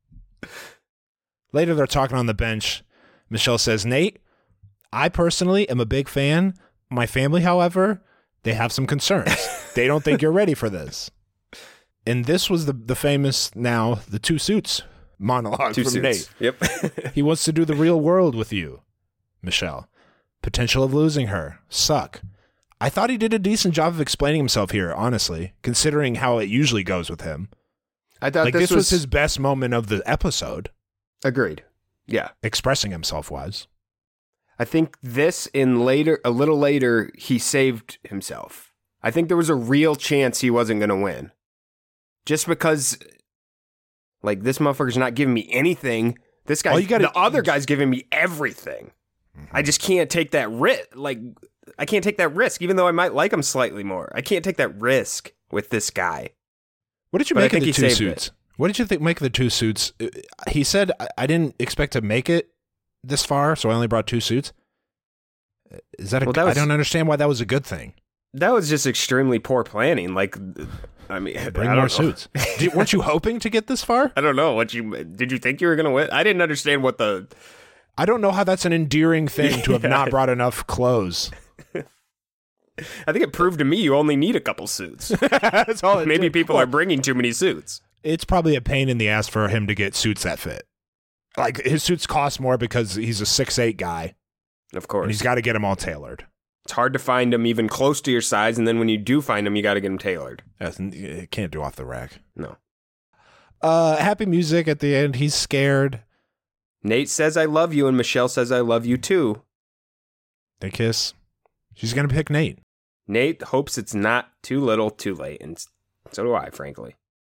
Later, they're talking on the bench. Michelle says, Nate, I personally am a big fan. My family, however, they have some concerns. They don't think you're ready for this. And this was the the famous, now, the two suits monologue
Two
from
suits.
Nate.
Yep.
He wants to do the real world with you, Michelle. Potential of losing her. Suck. I thought he did a decent job of explaining himself here, honestly, considering how it usually goes with him.
I thought
Like,
this,
this was his best moment of the episode,
agreed. Yeah.
expressing himself wise.
I think this in later, a little later, he saved himself. I think there was a real chance he wasn't going to win. Just because, like, this motherfucker's not giving me anything. This guy,
All you gotta-
the other guy's giving me everything. I just can't take that risk. Like, I can't take that risk, even though I might like him slightly more. I can't take that risk with this guy.
What did you
But I
make of
think
the
he
two
saved
suits?
it.
What did you think? Make of the two suits? Uh, He said, I- I didn't expect to make it this far, so I only brought two suits. Uh, Is that a,
Well, that was-
I don't understand why that was a good thing.
That was just extremely poor planning. Like, I mean,
Bring
I
more
don't know.
suits. Did, weren't you hoping to get this far?
I don't know what you did. You think you were gonna win? I didn't understand what the.
I don't know how that's an endearing thing to have
Yeah.
not brought enough clothes.
I think it proved to me you only need a couple suits.
That's all it
Maybe
did.
people
Well,
are bringing too many suits.
It's probably a pain in the ass for him to get suits that fit. Like, his suits cost more because he's a six eight guy,
Of course,
and he's got to get them all tailored.
it's hard to find them even close to your size, and then when you do find them, you got to get them tailored.
That's- You can't do off the rack.
No.
Uh, happy music at the end. He's scared.
Nate says I love you, and Michelle says I love you too.
They kiss. She's going to pick Nate.
Nate hopes it's not too little, too late, and so do I, frankly.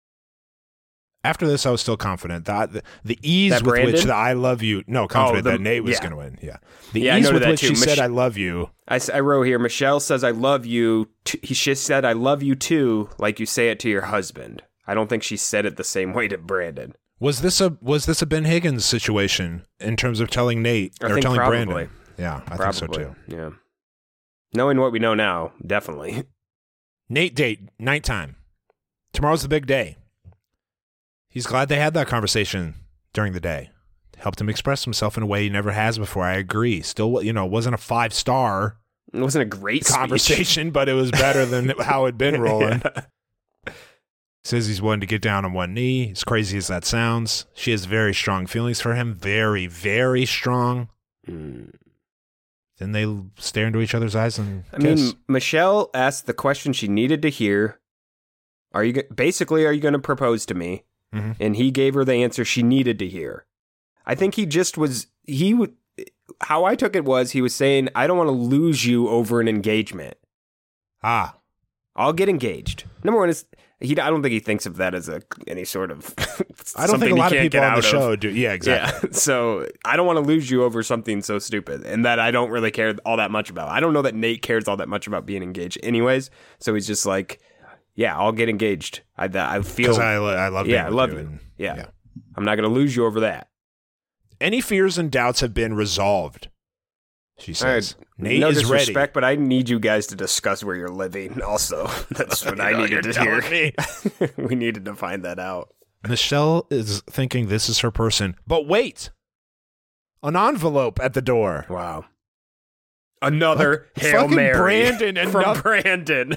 After this, I was still confident that the, the ease
That
with which
Brandon?
the I love you, no, confident
the-
that Nate was
yeah.
going to win. Yeah. The
Yeah, I
ease
noted
with
that
which
too.
she
Mich-
said, I love you.
I, s- I wrote here, Michelle says I love you. T- he she said I love you too, like you say it to your husband. I don't think she said it the same way to Brandon.
Was this a was this a Ben Higgins situation in terms of telling Nate
I
or
think
telling
probably.
Brandon? Yeah, I
Probably,
think so too.
yeah. Knowing what we know now, definitely.
Nate date, nighttime. Tomorrow's the big day. He's glad they had that conversation during the day. Helped him express himself in a way he never has before. I agree. Still, you know, wasn't a five star
It wasn't a great speech.
conversation, but it was better than how it'd been rolling.
Yeah.
Says he's willing to get down on one knee. As crazy as that sounds, she has very strong feelings for him. Very, very strong.
Mm.
Then they stare into each other's eyes and
I
kiss.
mean, Michelle asked the question she needed to hear. Are you go- basically are you going to propose to me?
Mhm.
And he gave her the answer she needed to hear. I think he just was he would how I took it was he was saying I don't want to lose you over an engagement.
Ah,
I'll get engaged. Number one is he. I don't think he thinks of that as a any sort of.
I don't
something
think a
he
lot of
can't
people
get
on the
out of.
show do. Yeah, exactly.
Yeah. So I don't want to lose you over something so stupid and that I don't really care all that much about. I don't know that Nate cares all that much about being engaged, anyways. So he's just like, yeah, I'll get engaged. I I feel.
Because I, I love being
yeah, I
with
love
you.
you.
and-
yeah.
yeah.
I'm not going to lose you over that.
Any fears and doubts have been resolved, she says.
All right,
Nate
no
is ready.
disrespect, but I need you guys to discuss where you're living. Also, that's what I
know,
needed
you're
to hear.
telling me.
We needed to find that out.
Michelle is thinking this is her person. But wait! An envelope at the door.
Wow. Another
Fuck-
Hail
fucking
Mary
Brandon and
from
noth-
Brandon.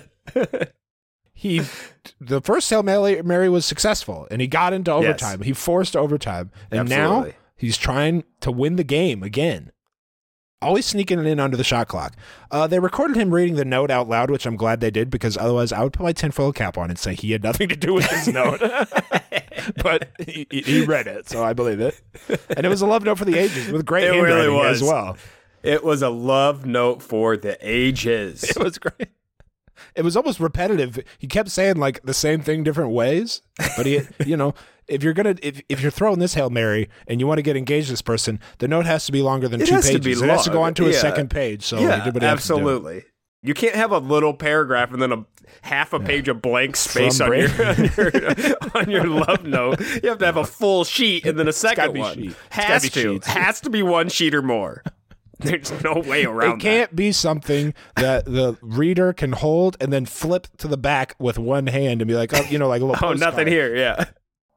He, the first Hail Mary Mary was successful, and he got into
Yes.
overtime. He forced overtime, and now
Absolutely.
he's trying to win the game again. Always sneaking it in under the shot clock. Uh, they recorded him reading the note out loud, which I'm glad they did, because otherwise I would put my tinfoil cap on and say he had nothing to do with this note. But he, he read it, so I believe it. And it was a love note for the ages with great
It
handwriting
really was.
as well.
It was a love note for the ages.
It was great. It was almost repetitive. He kept saying like the same thing different ways, but he, you know, if you're gonna if, if you're throwing this Hail Mary and you want to get engaged to this person, the note has to be longer than
It
two
has to
pages.
be
It has to go
long.
on to a
Yeah.
second page. So
yeah,
he did what he had to do.
absolutely. You can't have a little paragraph and then a half a page of blank space
From
on your,
Brandon.
on your on your love note. You have to have a full sheet and then a
gotta
second
be
one.
sheet. It's
Has
gotta be
to.
sheets.
Has to be one sheet or more. There's no way around
It can't be something that the reader can hold and then flip to the back with one hand and be like, oh, you know, like a little
that. Oh,
postcard.
nothing here. Yeah.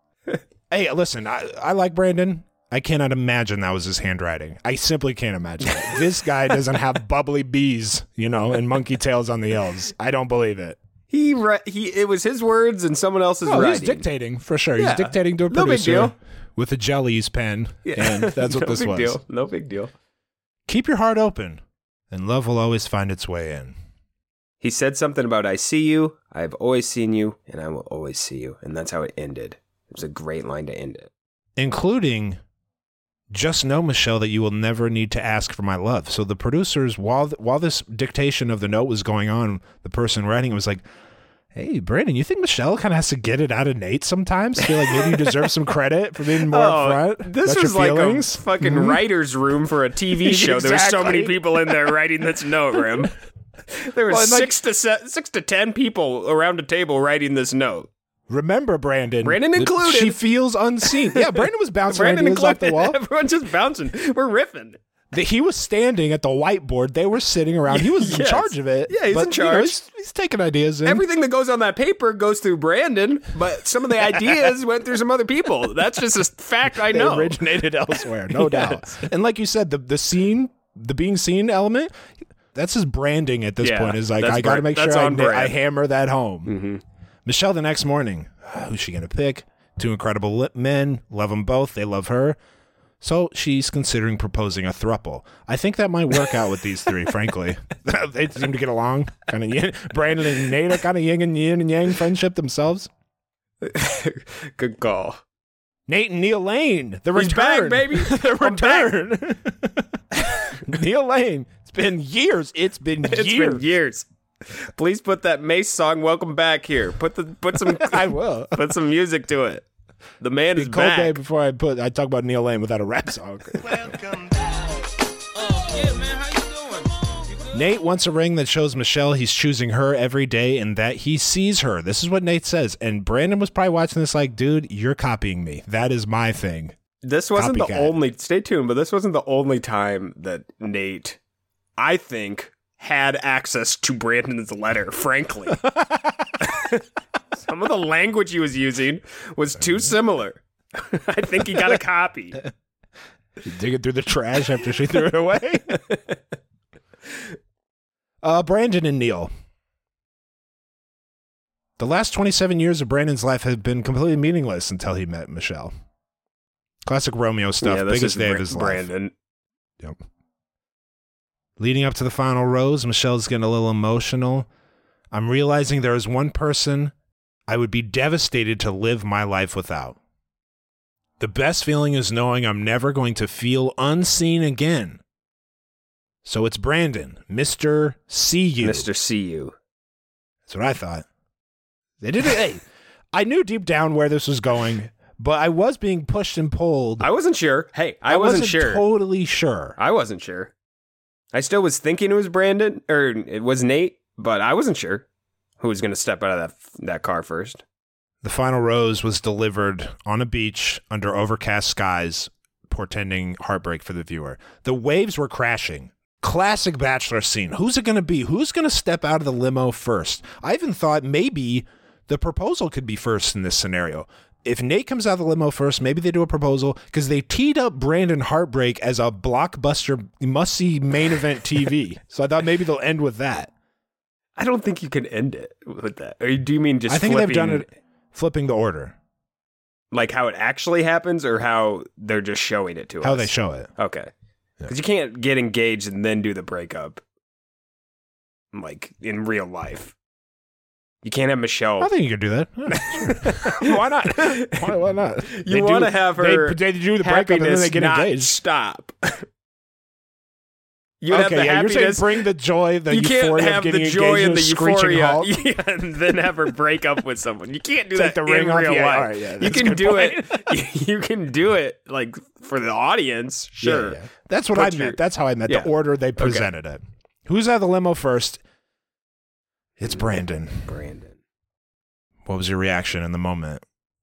Hey, listen, I, I like Brandon. I cannot imagine that was his handwriting. I simply can't imagine it. This guy doesn't have bubbly bees, you know, and monkey tails on the L's. I don't believe it.
He re- he. It was his words and someone else's
Oh,
writing.
he's dictating for sure.
Yeah.
He's dictating to a
No big
producer
deal.
with a jellies pen,
Yeah.
and that's what
no
this
big
was.
Deal. No big deal.
Keep your heart open, and love will always find its way in.
He said something about I see you, I've always seen you, and I will always see you. And that's how it ended. It was a great line to end it.
Including, just know, Michelle, that you will never need to ask for my love. So the producers, while while this dictation of the note was going on, the person writing it was like, hey, Brandon, you think Michelle kind of has to get it out of Nate sometimes? Feel like maybe you deserve some credit for being more upfront?
This
about
was
your
like
feelings?
a fucking
Mhm.
writer's room for a T V show. There were so many
Exactly.
people in there writing this note, Rim. There were
Well, and like-
six to se- six to ten people around a table writing this note.
Remember, Brandon.
Brandon
that
included.
She feels unseen. Yeah, Brandon was bouncing
Brandon
ideas off the
included.
wall.
Everyone's just bouncing. We're riffing.
The- he was standing at the whiteboard. They were sitting around. He was in
Yes.
charge of it.
Yeah, he's
but,
in
you know,
charge.
he's, he's taking ideas in.
Everything that goes on that paper goes through Brandon, but some of the ideas went through some other people. That's just a fact I
They
know.
originated elsewhere, no doubt. And like you said, the the scene, the being seen element, that's his branding at this
Yeah,
point. Is like,
that's
I got to
Bra-
make
that's
sure I,
on
na-
brand.
I hammer that home.
Mm-hmm.
Michelle, the next morning, who's she going to pick? Two incredible li- men, love them both. They love her. So she's considering proposing a throuple. I think that might work out with these three, frankly. They seem to get along. Kind of yin. Brandon and Nate are kind of yin and yin and yang friendship themselves.
Good call.
Nate and Neil Lane, the
He's
return,
back, baby.
the
I'm back.
return. Neil Lane. It's been years. It's been
It's
years.
been years. Please put that Mace song "Welcome Back" here. Put the put some
I will.
put some music to it. The man is
Cold
back.
day before I put. I talk about Neil Lane without a rap song.
Welcome back. Oh, yeah, man, how you doing?
Nate wants a ring that shows Michelle he's choosing her every day and that he sees her. This is what Nate says. And Brandon was probably watching this like, dude, you're copying me. That is my thing.
This wasn't the
Copycat.
only. Stay tuned, but this wasn't the only time that Nate, I think, had access to Brandon's letter. Frankly, some of the language he was using was too similar. I think he got a copy.
Digging through the trash after she threw it away. uh, Brandon and Neil. The last twenty-seven years of Brandon's life had been completely meaningless until he met Michelle. Classic Romeo stuff.
Yeah, this
Biggest
is
day
Bra-
of his life.
Brandon.
Yep. Leading up to the final rose, Michelle's getting a little emotional. I'm realizing there is one person I would be devastated to live my life without. The best feeling is knowing I'm never going to feel unseen again. So it's Brandon, Mister See You.
Mister See You.
That's what I thought. They did it. Hey, I knew deep down where this was going, but I was being pushed and pulled.
I wasn't sure. Hey, I, wasn't, sure.
totally sure.
I wasn't sure. I still was thinking it was Brandon or it was Nate, but I wasn't sure who was going to step out of that that car first.
The final rose was delivered on a beach under overcast skies, portending heartbreak for the viewer. The waves were crashing. Classic Bachelor scene. Who's it going to be? Who's going to step out of the limo first? I even thought maybe the proposal could be first in this scenario. If Nate comes out of the limo first, maybe they do a proposal because they teed up Brandon Heartbreak as a blockbuster must-see main event T V. So I thought maybe they'll end with that.
I don't think you can end it with that. Or do you mean just
I think
flipping,
they've done it flipping the order.
like how it actually happens or how they're just showing it to us?
How they show it.
Okay. Because you can't get engaged and then do the breakup. Like, in real life. You can't have Michelle.
I think you could do that. Yeah, why not? Why, why not?
You want to have her
They, they do the breakup and then they get
not
engaged.
Stop. You
okay,
have the
yeah,
happiness.
you're saying bring the joy, the
you
euphoria
can't have
of getting
the joy
engaged
and the
screeching
euphoria,
halt.
yeah, and then have her break up with someone. You can't do
Take
that
the ring
in
off,
real
yeah,
life.
all right, yeah,
you
that's a
can
good
do
point.
it. You can do it like for the audience, sure.
Yeah, yeah. That's what
Put
I
your-
meant. That's how I meant
Yeah.
the order they presented it. Who's out of the limo first? It's Brandon.
Brandon.
What was your reaction in the moment?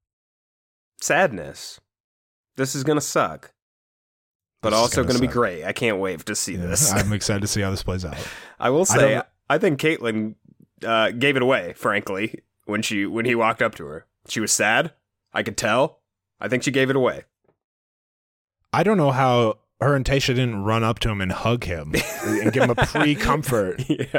Sadness. This is gonna suck, but
This is
also
gonna
gonna be
suck.
great. I can't wait to see
Yeah,
this.
I'm excited to see how this plays out.
I will
I
say,
don't-
I, think Caitlyn uh, gave it away. Frankly, when she when he walked up to her, she was sad. I could tell. I think she gave it away.
I don't know how her and Tasha didn't run up to him and hug him and give him a pre-comfort.
Yeah.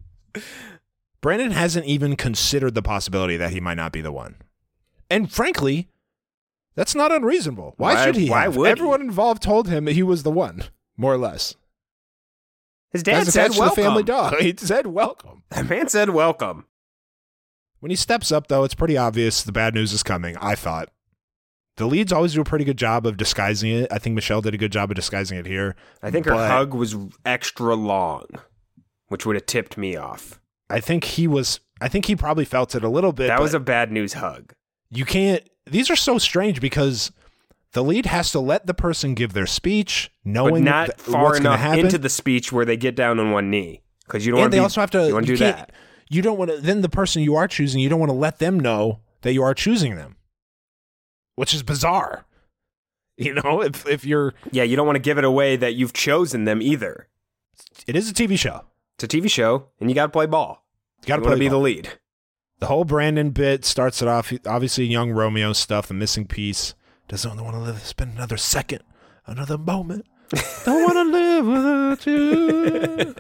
Brandon hasn't even considered the possibility that he might not be the one. And frankly, that's not unreasonable. Why,
Why-
should he
why
have?
would he?
Everyone involved told him he was the one, more or less.
His dad
As
said
attached to
welcome.
the family dog. He said welcome.
The man said welcome.
When he steps up, though, it's pretty obvious the bad news is coming, I thought. The leads always do a pretty good job of disguising it. I think Michelle did a good job of disguising it here.
I think her
but
hug was extra long, which would have tipped me off.
I think he was, I think he probably felt it a little bit.
That
but
was a bad news hug.
You can't, these are so strange because the lead has to let the person give their speech, knowing
But not
th-
far
what's going to
enough
happen.
into the speech where they get down on one knee. Because you don't
And
want
they
to
also have to,
You want to
you
do
can't-
that.
You don't want to, then the person you are choosing, you don't want to let them know that you are choosing them, which is bizarre. You know, if if you're,
Yeah, you don't want to give it away that you've chosen them either.
it is a T V show.
It's a T V show, and you got to play ball.
You got to
You want to
play
be
ball.
the lead.
The whole Brandon bit starts it off. Obviously, young Romeo stuff, the missing piece. Doesn't want to live, spend another second, another moment. Don't want to live without you.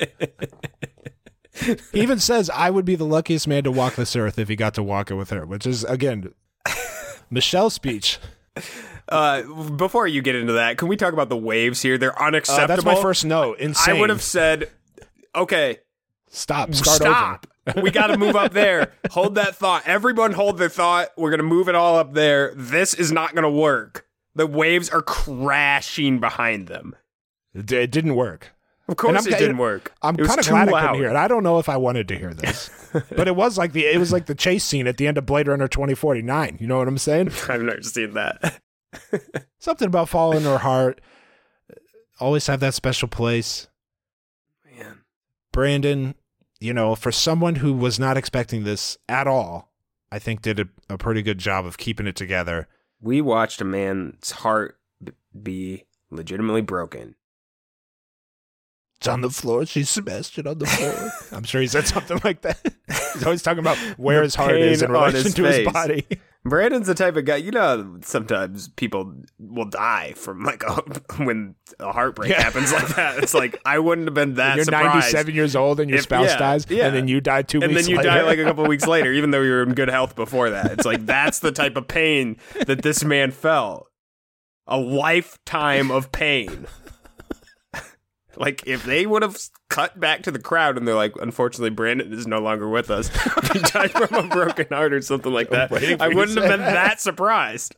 He even says, I would be the luckiest man to walk this earth if he got to walk it with her, which is, again, Michelle's speech.
Uh, before you get into that, can we talk about the waves here? They're
Uh,
unacceptable.
that's my first note. Insane.
I would have said, okay,
Stop. Start
stop.
over.
We got to move up there. Hold that thought. Everyone hold their thought. We're going to move it all up there. This is not going to work. The waves are crashing behind them.
It, it didn't work.
Of course
And I'm-
it didn't work.
I'm
It was
kind of
too
glad I
loud.
couldn't hear it. I don't know if I wanted to hear this, but it was like the it was like the chase scene at the end of Blade Runner twenty forty-nine. You know what I'm saying?
I've never seen that.
Something about following her heart. Always have that special place.
Man.
Brandon, you know, for someone who was not expecting this at all, I think did a, a pretty good job of keeping it together.
We watched a man's heart b- be legitimately broken.
It's on the floor. She smashed it on the floor. I'm sure he said something like that. He's always talking about where
The
his heart is in
pain on
relation
his
to his
face.
body.
Brandon's the type of guy, you know, sometimes people will die from like a, when a heartbreak
Yeah.
happens like that. It's like, I wouldn't have been that
You're
surprised.
ninety-seven years old and your
if-
spouse
yeah,
dies,
yeah.
and then you die two
and
weeks
then you
later.
die like a couple weeks later, even though you were in good health before that. It's like, that's the type of pain that this man felt. A lifetime of pain. Like, if they would have cut back to the crowd and they're like, unfortunately, Brandon is no longer with us. He died from a broken heart or something like that.
waiting for
I
you to
wouldn't have
say
been
that.
that surprised.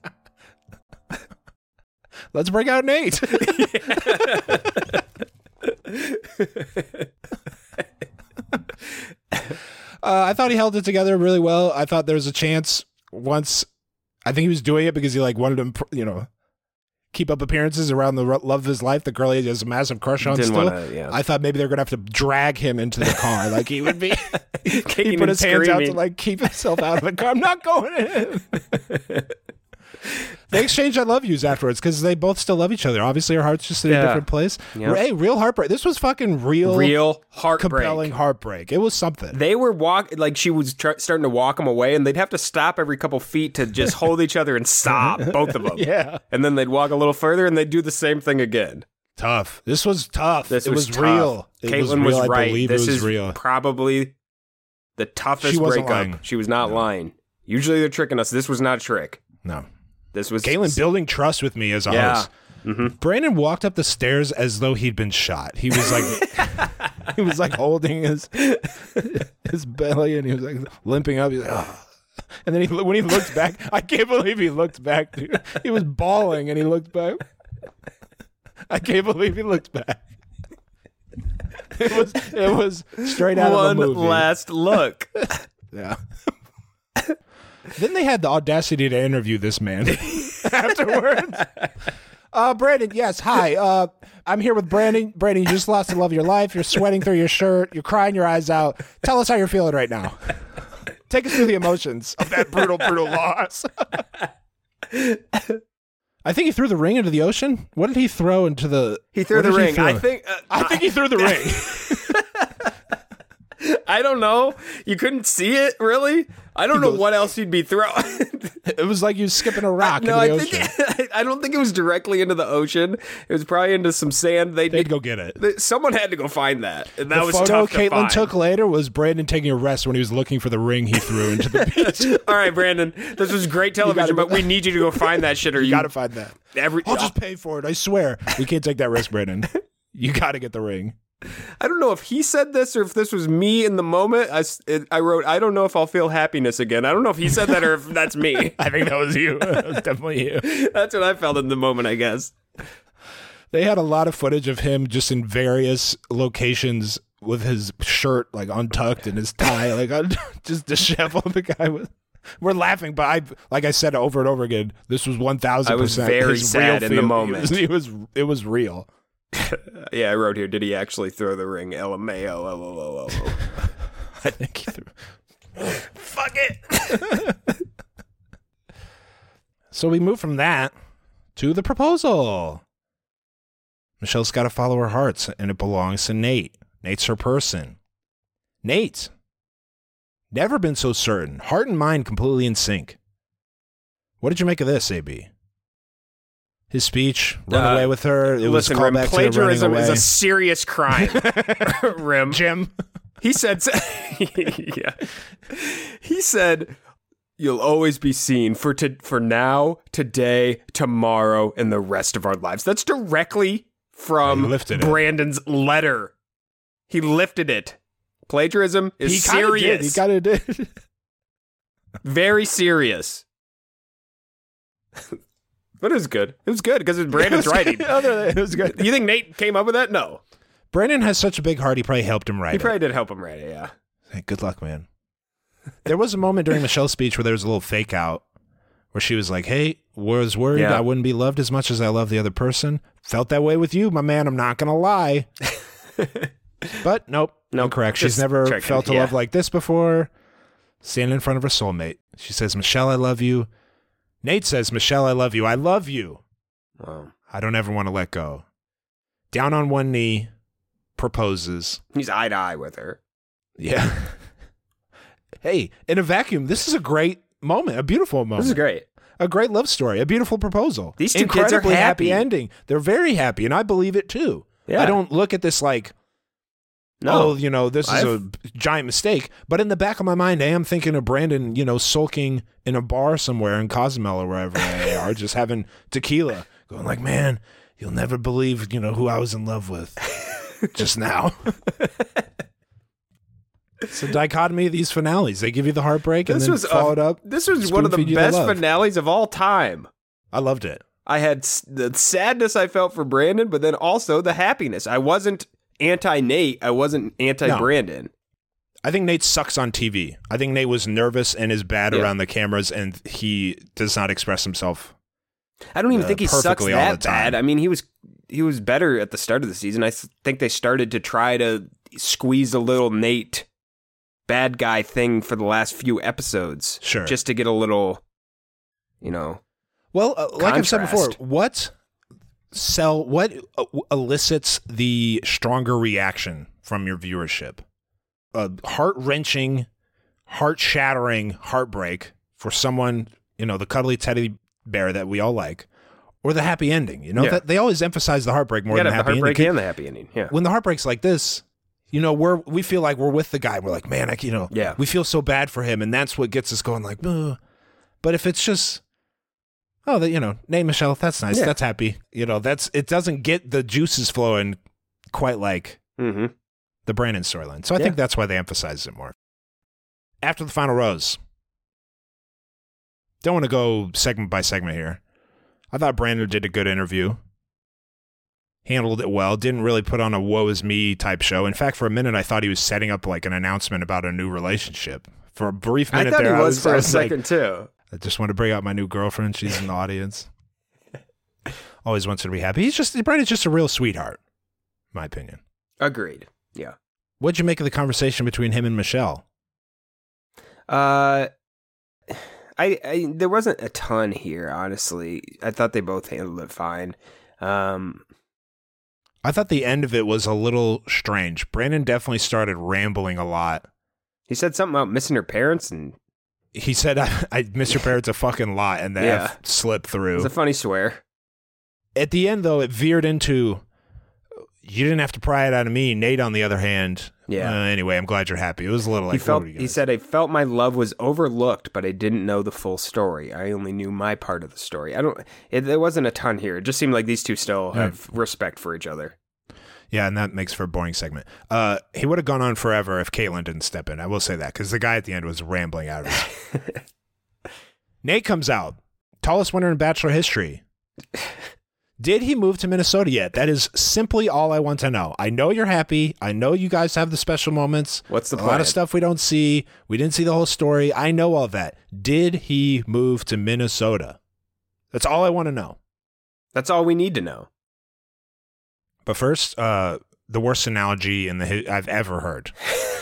Let's break out Nate. Uh, I thought he held it together really well. I thought there was a chance once. I think he was doing it because he like wanted to, imp- you know, keep up appearances around the ro- love of his life, the girl he has a massive crush on.
Didn't
Still,
wanna- yeah.
I thought maybe they're gonna have to drag him into the car, like he would be. he
Kicking
put
and
his hands out to
screaming.
like keep himself out of the car. I'm not going in. They exchanged "I love yous" afterwards because they both still love each other. Obviously, our hearts just in
Yeah.
a different place.
Yep.
Hey, real heartbreak. This was fucking real,
Real heartbreak.
compelling heartbreak. It was something.
They were walk like she was tr- starting to walk him away, and they'd have to stop every couple feet to just hold each other and sob, both of them.
Yeah.
And then they'd walk a little further, and they'd do the same thing again.
Tough. This was tough.
This
it
was,
was,
tough.
real. It
Caitlin
was,
was,
real. I
right.
believe
This
it was
is
real.
probably the toughest
She wasn't
breakup.
lying.
She was not
No.
lying. Usually they're tricking us. This was not a trick.
No.
This was
Caitlin building trust with me as a
Yeah.
host.
Mm-hmm.
Brandon walked up the stairs as though he'd been shot. He was like, he was like holding his his belly, and he was like limping up. He's like, oh. And then he, when he looked back, I can't believe he looked back, dude. He was bawling, and he looked back. I can't believe he looked back. It was it was straight out
One
of a movie.
One last look.
Yeah. Then they had the audacity to interview this man afterwards. Uh, Brandon, yes, hi. Uh, I'm here with Brandon. Brandon, you just lost the love of your life. You're sweating through your shirt. You're crying your eyes out. Tell us how you're feeling right now. Take us through the emotions of that brutal, brutal loss. I think he threw the ring into the ocean. What did he throw into the...
He threw
what
the
did he
ring.
throw?
I think... Uh,
I think he threw the ring.
I don't know. You couldn't see it, really? I don't know what else you'd be throwing.
It was like you skipping a rock
no,
into
I
the ocean.
think I don't think it was directly into the ocean. It was probably into some sand. They'd,
They'd go get it.
they- Someone had to go find that, and that
The
was
photo
tough to
Caitlin
find.
took later was Brandon taking a rest when he was looking for the ring he threw into the beach.
All right, Brandon, this was great television,
gotta-
but we need you to go find that shit, or
You
you,
got to find that.
every.
I'll just pay for it. I swear. We can't take that risk, Brandon. You got to get the ring.
I don't know if he said this or if this was me in the moment. I, s- it- I wrote, I don't know if I'll feel happiness again. I don't know if he said that or if that's me.
I think that was you. That was definitely you.
That's what I felt in the moment, I guess.
They had a lot of footage of him just in various locations with his shirt like untucked and his tie like un- just disheveled. The guy was. We're laughing, but I, like I said over and over again, this was one thousand percent.
I was very
his
sad
real
in the
feel-
moment.
It was, it was, it was real.
Yeah, I wrote here, did he actually throw the ring? L M A O, L O O O.
I think he threw.
Fuck it.
So we move from that to the proposal. Michelle's got to follow her heart, and it belongs to Nate. Nate's her person. Nate. Never been so certain. Heart and mind completely in sync. What did you make of this, A B? His speech, run
Uh,
away with her. It
Listen,
was
Rim,
callback to
plagiarism
running
is
away.
a serious crime. Rim.
Jim.
He said, yeah. He said, you'll always be seen for to, for now, today, tomorrow, and the rest of our lives. That's directly from
He lifted it.
Brandon's letter. He lifted it. Plagiarism is
He kinda
serious.
did. He kind of did.
Very serious. But it was good. It was good because it was Brandon's writing.
Other than- it was good.
You think Nate came up with that? No.
Brandon has such a big heart, he probably helped him write
He
it.
probably did help him write it, yeah.
Hey, good luck, man. There was a moment during Michelle's speech where there was a little fake out where she was like, hey, was worried
Yeah.
I wouldn't be loved as much as I love the other person. Felt that way with you, my man. I'm not going to lie. But nope. No,
Nope,
correct. She's
just
never
checking,
felt a
yeah.
love like this before. Standing in front of her soulmate. She says, Michelle, I love you. Nate says, Michelle, I love you. I love you.
Wow.
I don't ever want to let go. Down on one knee, proposes.
He's eye to eye with her.
Yeah. Hey, in a vacuum, this is a great moment, a beautiful moment.
This is great.
A great love story, a beautiful proposal.
These two kids are
Incredibly
happy.
happy ending. They're very happy, and I believe it too.
Yeah.
I don't look at this like,
No.
oh, you know, this is
I've-
a giant mistake. But in the back of my mind, I am thinking of Brandon, you know, sulking in a bar somewhere in Cozumel or wherever they are, just having tequila, going like, man, you'll never believe, you know, who I was in love with just now. It's a dichotomy of these finales. They give you the heartbreak and
This
then
was
follow
a-
it up.
This was one of the
spoon-feed you the
best
love.
finales of all time.
I loved it.
I had s- the sadness I felt for Brandon, but then also the happiness. I wasn't anti-Nate. I wasn't anti-Brandon.
I think Nate sucks on T V. I think Nate was nervous and is bad
Yeah.
around the cameras, and he does not express himself.
I don't even
Uh,
think he sucks
perfectly all
that
the time.
bad. I mean, he was he was better at the start of the season. I s- think they started to try to squeeze a little Nate bad guy thing for the last few episodes.
Sure.
Just to get a little, you know.
Well, uh, like I've said before,
Contrast.
what sell what uh, elicits the stronger reaction from your viewership? A heart-wrenching, heart-shattering heartbreak for someone, you know, the cuddly teddy bear that we all like, or the happy ending. You know,
Yeah.
that they always emphasize the heartbreak more
You
than
gotta
the
have the
happy
heartbreak
ending.
and the happy ending. Yeah.
When the heartbreak's like this, you know, we're we feel like we're with the guy. We're like, man, I, you know,
Yeah.
we feel so bad for him, and that's what gets us going. Like, ugh. But if it's just oh, that, you know, Nate, Michelle, that's nice.
Yeah.
That's happy. You know, that's it doesn't get the juices flowing quite like
Mm-hmm.
the Brandon storyline. So I
Yeah.
think that's why they emphasize it more. After the final rose, don't want to go segment by segment here. I thought Brandon did a good interview. Handled it well. Didn't really put on a woe is me type show. In fact, for a minute, I thought he was setting up like an announcement about a new relationship. For a brief minute
I thought
there,
he
I
was,
was
for
I
a
was like,
second too.
I just want to bring out my new girlfriend. She's in the audience. Always wants her to be happy. He's just Brandon's just a real sweetheart, in my opinion.
Agreed. Yeah.
What'd you make of the conversation between him and Michelle?
Uh, I, I there wasn't a ton here, honestly. I thought they both handled it fine. Um,
I thought the end of it was a little strange. Brandon definitely started rambling a lot.
he said something about missing her parents, and
He said, I, I miss your parents a fucking lot, and the
Yeah.
F slipped
it
through.
was a funny swear.
At the end, though, it veered into, you didn't have to pry it out of me. Nate, on the other hand.
Yeah.
Uh, anyway, I'm glad you're happy. It was a little like,
he felt.
what are you
He
guys-
said, "I felt my love was overlooked, but I didn't know the full story. I only knew my part of the story. I don't. It, there wasn't a ton here. It just seemed like these two still have respect for each other."
Yeah, and that makes for a boring segment. Uh, he would have gone on forever if Caitlyn didn't step in. I will say that, because the guy at the end was rambling out of it. Nate comes out. Tallest winner in Bachelor history. Did he move to Minnesota yet? That is simply all I want to know. I know you're happy. I know you guys have the special moments.
What's the
A lot
plan?
of stuff we don't see. We didn't see the whole story. I know all that. Did he move to Minnesota? That's all I want to know.
That's all we need to know.
But first, uh, the worst analogy in the hi- I've ever heard.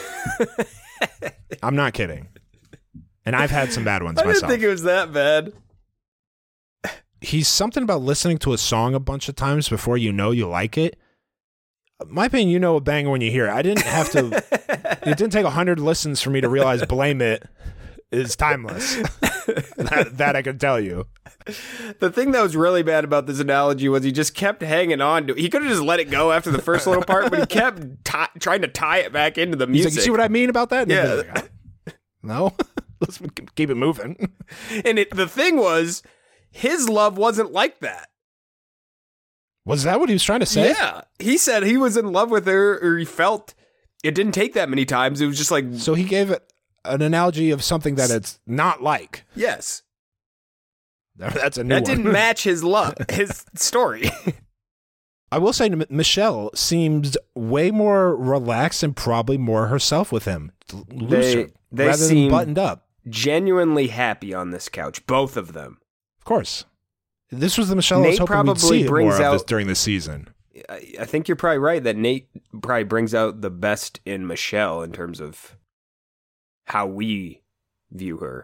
I'm not kidding. And I've had some bad ones
I didn't
myself.
think it was that bad.
He's something about listening to a song a bunch of times before you know you like it. My opinion, you know a banger when you hear it. I didn't have to, it didn't take a hundred listens for me to realize Blame It is timeless. that, that I can tell you.
The thing that was really bad about this analogy was he just kept hanging on to it. He could have just let it go after the first little part, but he kept ti trying to tie it back into the
He's
music.
like, you see what I mean about that? And
Yeah.
he'd be like, no, let's keep it moving.
And it, the thing was, his love wasn't like that.
Was that what he was trying to say?
Yeah. He said he was in love with her, or he felt it didn't take that many times. It was just like,
So he gave it an analogy of something that it's not like.
yes.
That's a new
That
one.
didn't match his love, his story.
I will say M- Michelle seems way more relaxed and probably more herself with him. L- Looser,
they
rather
seem-
than buttoned up.
Genuinely happy on this couch, both of them.
Of course. This was the Michelle I was
Nate
hoping we'd
probably
see
brings
more of this
out-
during the season.
I, I think you're probably right that Nate probably brings out the best in Michelle in terms of how we view her.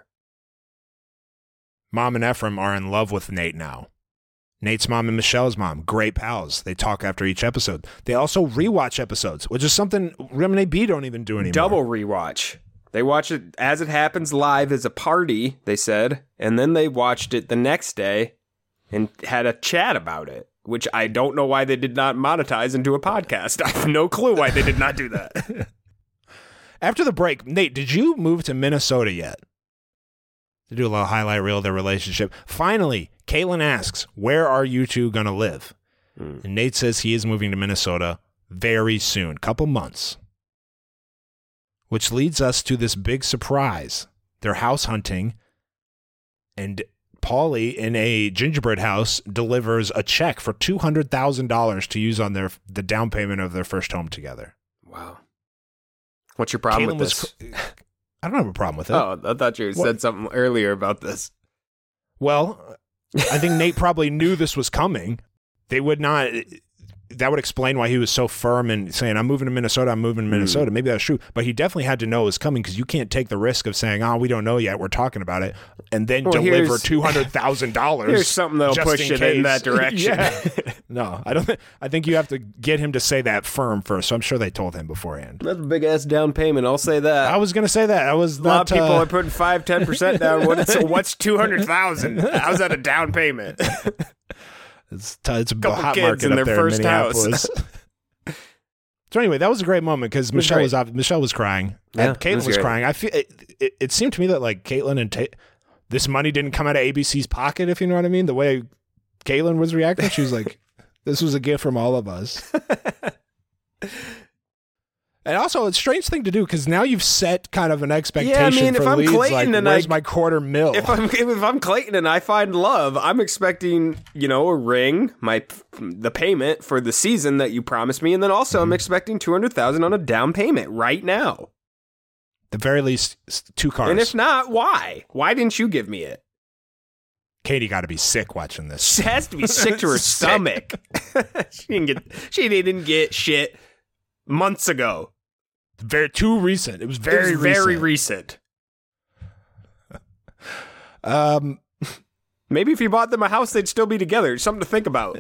Mom and Ephraim are in love with Nate now. Nate's mom and Michelle's mom, great pals. They talk after each episode. They also rewatch episodes, which is something Remini B don't even do anymore.
Double rewatch. They watch it as it happens live as a party, they said, and then they watched it the next day and had a chat about it, which I don't know why they did not monetize into a podcast. I have no clue why they did not do that.
After the break, Nate, did you move to Minnesota yet? To do a little highlight reel of their relationship. Finally, Caitlyn asks, where are you two going to live?
Mm.
And Nate says he is moving to Minnesota very soon, couple months. Which leads us to this big surprise. They're house hunting, and Paulie in a gingerbread house delivers a check for two hundred thousand dollars to use on their the down payment of their first home together.
Wow. What's your problem
Caitlyn
with this?
was, I don't have a problem with it.
Oh, I thought you
What?
said something earlier about this.
Well, I think Nate probably knew this was coming. They would not. That would explain why he was so firm in saying, I'm moving to Minnesota, I'm moving to Minnesota.
Mm.
Maybe that's true. But he definitely had to know it was coming, because you can't take the risk of saying, oh, we don't know yet, we're talking about it, and then
Well,
deliver
here's-
two hundred thousand dollars.
Here's something that'll
just
push
in
it in
case.
that direction.
Yeah. No, I don't. Th- I think you have to get him to say that firm first. So I'm sure they told him beforehand.
That's a big ass down payment. I'll say that.
I was going to say that. I was
a lot of
not,
people
uh,
are putting five, ten percent down. What is, what's two hundred thousand? How's that a down payment?
It's, t- it's a
Couple
hot
kids
market
in
up
their
there
first
in Minneapolis.
house.
So anyway, that was a great moment because Michelle
great.
was ob- Michelle was crying.
Yeah,
and
it
Caitlyn
was
was
great.
crying. I feel it, it, it seemed to me that like Caitlyn and Ta- this money didn't come out of A B C's pocket, if you know what I mean. The way Caitlin was reacting, she was like, this was a gift from all of us. And also, it's a strange thing to do because now you've set kind of an expectation
yeah, I mean,
for
if I'm
leads.
Clayton
Like,
and
where's
I,
my quarter mil?
If I'm if I'm Clayton and I find love, I'm expecting, you know, a ring, my the payment for the season that you promised me, and then also mm-hmm. I'm expecting two hundred thousand on a down payment right now.
The very least, two cars.
And if not, why? Why didn't you give me it?
Katie got to be sick watching this.
She has to be sick to her stomach. she didn't get. She didn't get shit months ago.
Very too recent. It was very
it was
recent.
very recent.
um,
maybe if you bought them a house, they'd still be together. Something to think about.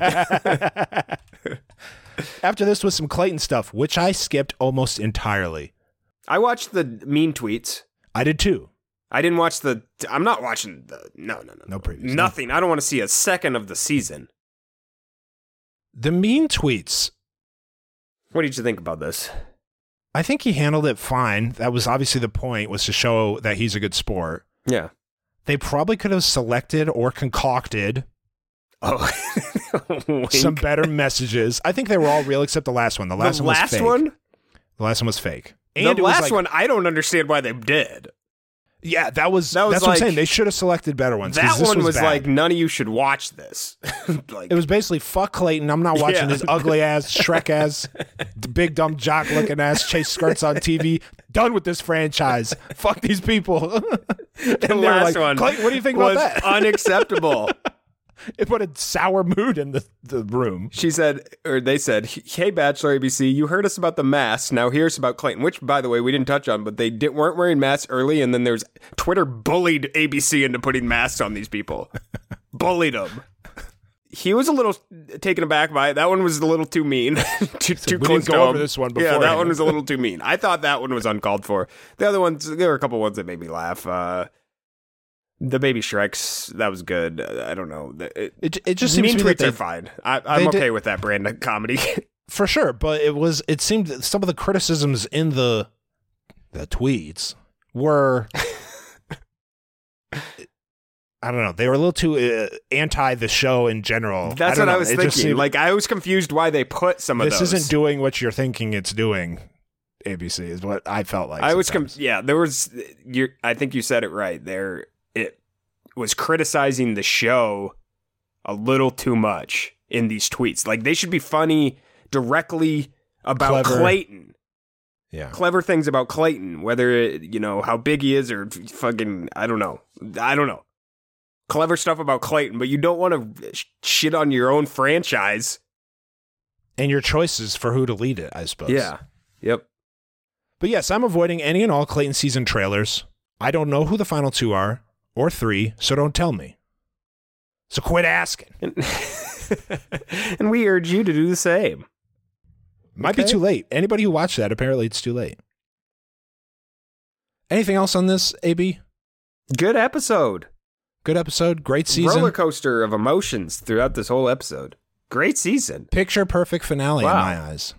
After this was some Clayton stuff, which I skipped almost entirely.
I watched the mean tweets.
I did too.
I didn't watch the. I'm not watching the. No, no, no,
no previews.
Nothing. No. I don't want to see a second of the season.
The mean tweets.
What did you think about this?
I think he handled it fine. That was obviously the point, was to show that he's a good sport.
Yeah.
They probably could have selected or concocted
oh.
some better messages. I think they were all real except the last one. The last
the
one was
last
fake.
one?
The last one was fake.
And
And
the
it was
last
like,
one, I don't understand why they did.
Yeah, that was,
that was
that's
like,
what I'm saying. They should have selected better ones.
That
this
one was,
was bad.
like, none of you should watch this. like,
it was basically, fuck Clayton. I'm not watching
Yeah.
his ugly ass, Shrek ass, big dumb jock looking ass chase skirts on T V. Done with this franchise. Fuck these people. And
the
they were
last
like,
one
Clayton, what do you think
was
about that?
unacceptable.
It put a sour mood in the, the room.
She said, or they said, hey, Bachelor A B C, you heard us about the masks. Now here's about Clayton, which, by the way, we didn't touch on, but they didn't, weren't wearing masks early. And then there's Twitter bullied A B C into putting masks on these people. Bullied them. He was a little taken aback by it. That one was a little too mean. too
So
too
we
close
didn't go
to
over
him.
this one
Yeah, that
beforehand.
one was a little too mean. I thought that one was uncalled for. The other ones, there were a couple ones that made me laugh. Uh, The Baby Shreks, that was good. I don't know. It,
It, it just seems
mean
to me that
tweets
they,
are fine. I, I'm
they
okay
did-
with that brand of comedy.
for sure, but it was. It seemed that some of the criticisms in the the tweets were. I don't know. They were a little too uh, anti the show in general.
That's
I don't
what I
know.
was
It just
thinking.
seemed-
Like, I was confused why they put some of
this
those.
isn't doing what you're thinking it's doing. A B C is what I felt like.
I was, com-
sometimes.
yeah, there was, you're, I think you said it right there. It was criticizing the show a little too much in these tweets. Like, they should be funny directly about
Clever.
Clayton.
Yeah.
Clever things about Clayton, whether, it, you know, how big he is or fucking, I don't know. I don't know. Clever stuff about Clayton, but you don't want to sh- shit on your own franchise.
And your choices for who to lead it, I suppose.
Yeah. Yep.
But yes, I'm avoiding any and all Clayton season trailers. I don't know who the final two are, or three, so don't tell me. So quit asking.
And, and we urge you to do the same.
Might
Okay.
be too late. Anybody who watched that, apparently it's too late. Anything else on this, A B?
Good episode.
Good episode. Great season.
Roller coaster of emotions throughout this whole episode. Great season.
Picture perfect finale
Wow.
in my eyes.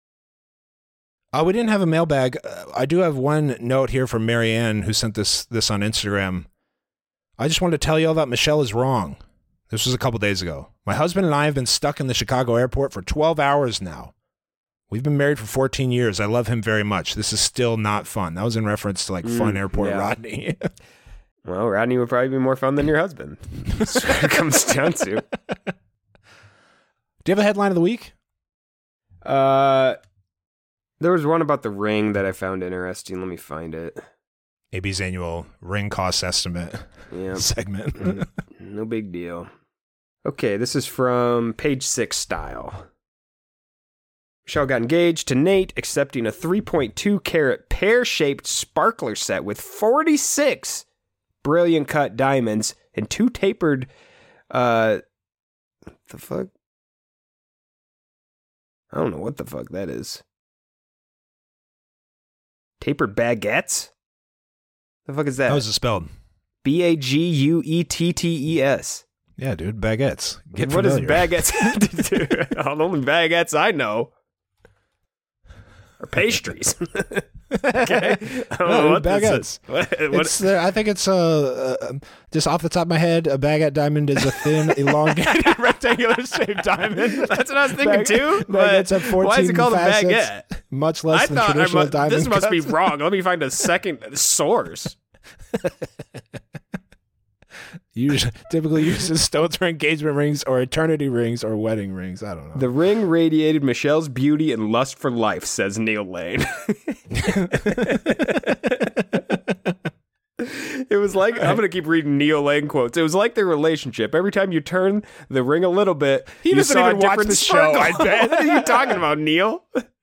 Uh, we didn't have a mailbag. Uh, I do have one note here from Marianne, who sent this this on Instagram. I just wanted to tell you all that Michelle is wrong. This was a couple days ago. My husband and I have been stuck in the Chicago airport for twelve hours now. We've been married for fourteen years. I love him very much. This is still not fun. That was in reference to like
Mm,
fun airport
yeah.
Rodney.
Well, Rodney would probably be more fun than your husband. That's what it comes down to.
Do you have a headline of the week?
Uh, there was one about the ring that I found interesting. Let me find it.
A B's annual ring cost estimate
Yeah.
segment.
Mm, no big deal. Okay, this is from Page Six Style. Michelle got engaged to Nate, accepting a three point two carat pear-shaped sparkler set with forty-six brilliant cut diamonds and two tapered, uh, what the fuck? I don't know what the fuck that is. Tapered baguettes? The fuck is that?
How is it spelled?
B A G U E T T E S.
Yeah, dude, baguettes. Get
What does
familiar.
baguettes have to do? The only baguettes I know are pastries. Okay. I don't
No,
know what
baguettes.
this is. What, what,
It's uh, I think it's uh, uh, just off the top of my head, a baguette diamond is a thin, elongated, rectangular shaped diamond.
that's what I was thinking
Bag-
too.
Baguettes
But
have fourteen
why is it called
facets,
a baguette?
much less
I
than
thought I
traditional
must,
diamond
this must be
cuts.
wrong. Let me find a second source.
Usually, typically uses stones for engagement rings or eternity rings or wedding rings. I don't know.
The ring radiated Michelle's beauty and lust for life, says Neil Lane. It was like, I'm going to keep reading Neil Lane quotes. It was like their relationship. Every time you turn the ring a little bit,
He
you
doesn't
saw
even
a
watch
different
the show,
sparkle.
I bet.
What are you talking about, Neil?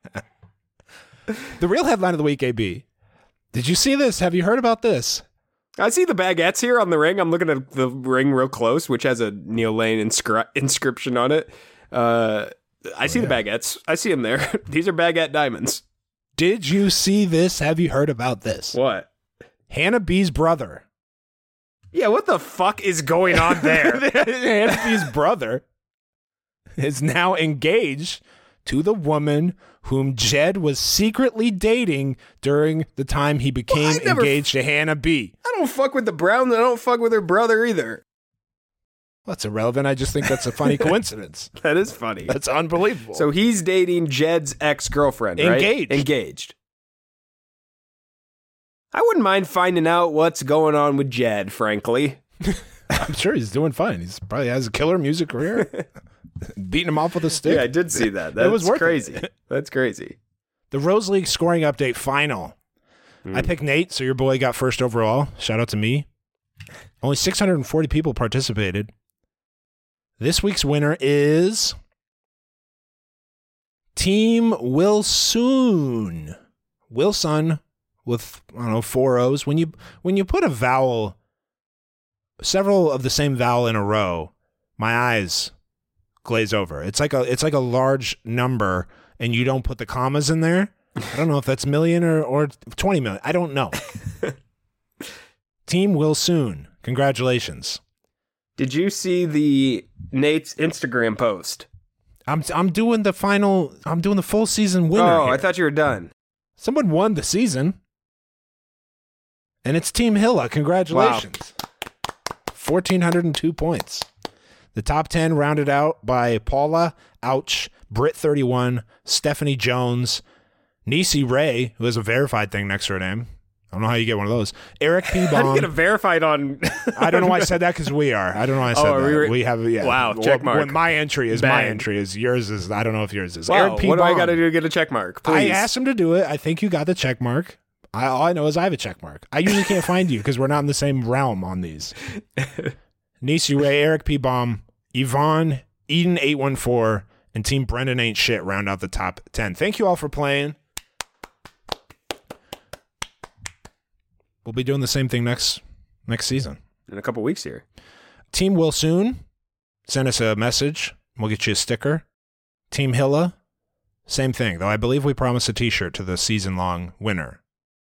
The real headline of the week, A B. Did you see this? Have you heard about this?
I see the baguettes here on the ring. I'm looking at the ring real close, which has a Neil Lane inscri- inscription on it. Uh, I see
Oh, yeah.
the baguettes. I see them there. These are baguette diamonds.
Did you see this? Have you heard about this?
What?
Hannah B's brother.
Yeah, what the fuck is going on there?
Hannah B's brother is now engaged to the woman whom Jed was secretly dating during the time he became
Well, I never-
engaged to Hannah B.
I don't fuck with the Browns. I don't fuck with her brother either.
Well, that's irrelevant. I just think that's a funny coincidence.
That is funny.
That's unbelievable.
So he's dating Jed's ex-girlfriend, right?
Engaged.
Engaged. I wouldn't mind finding out what's going on with Jed, frankly.
I'm sure he's doing fine. He's probably has a killer music career. Beating him off with a stick.
Yeah, I did see that. That's
It was worth
crazy.
it.
That's crazy.
The Rose League scoring update final.
Hmm.
I picked Nate, so your boy got first overall. Shout out to me. Only six hundred forty people participated. This week's winner is Team Wilson. Wilson with, I don't know, four O's. When you when you put a vowel, several of the same vowel in a row, my eyes glaze over. It's like a it's like a large number and you don't put the commas in there. I don't know if that's million or, or twenty million. I don't know. Team Wilson. Congratulations.
Did you see the Nate's Instagram post?
I'm I'm doing the final I'm doing the full season winner.
Oh,
here.
I thought you were done.
Someone won the season. And it's Team Hilla. Congratulations. one thousand four hundred two points. The top ten rounded out by Paula, Ouch, Brit thirty-one, Stephanie Jones, Niecy Ray, who has a verified thing next to her name. I don't know how you get one of those. Eric P.
How do you get a
Baum.
verified on?
I don't know why I said that because we are. I don't know why I said
Oh, are
that.
we
We,
re-
have, yeah.
Wow,
Well,
check mark.
When my entry is my
Bang.
entry is yours is. I don't know if yours is.
Wow,
Eric P.
what do I
Baum.
got to do to get a check mark?
I
Please.
asked him to do it. I think you got the check mark. I, all I know is I have a check mark. I usually can't find you because we're not in the same realm on these. Niecy Ray, Eric P. Baum, Yvonne, Eden eight one four, and Team Brendan Ain't Shit round out the top ten. Thank you all for playing. We'll be doing the same thing next next season.
In a couple weeks here.
Team Will Soon, send us a message. We'll get you a sticker. Team Hilla, same thing, though I believe we promised a t-shirt to the season-long winner.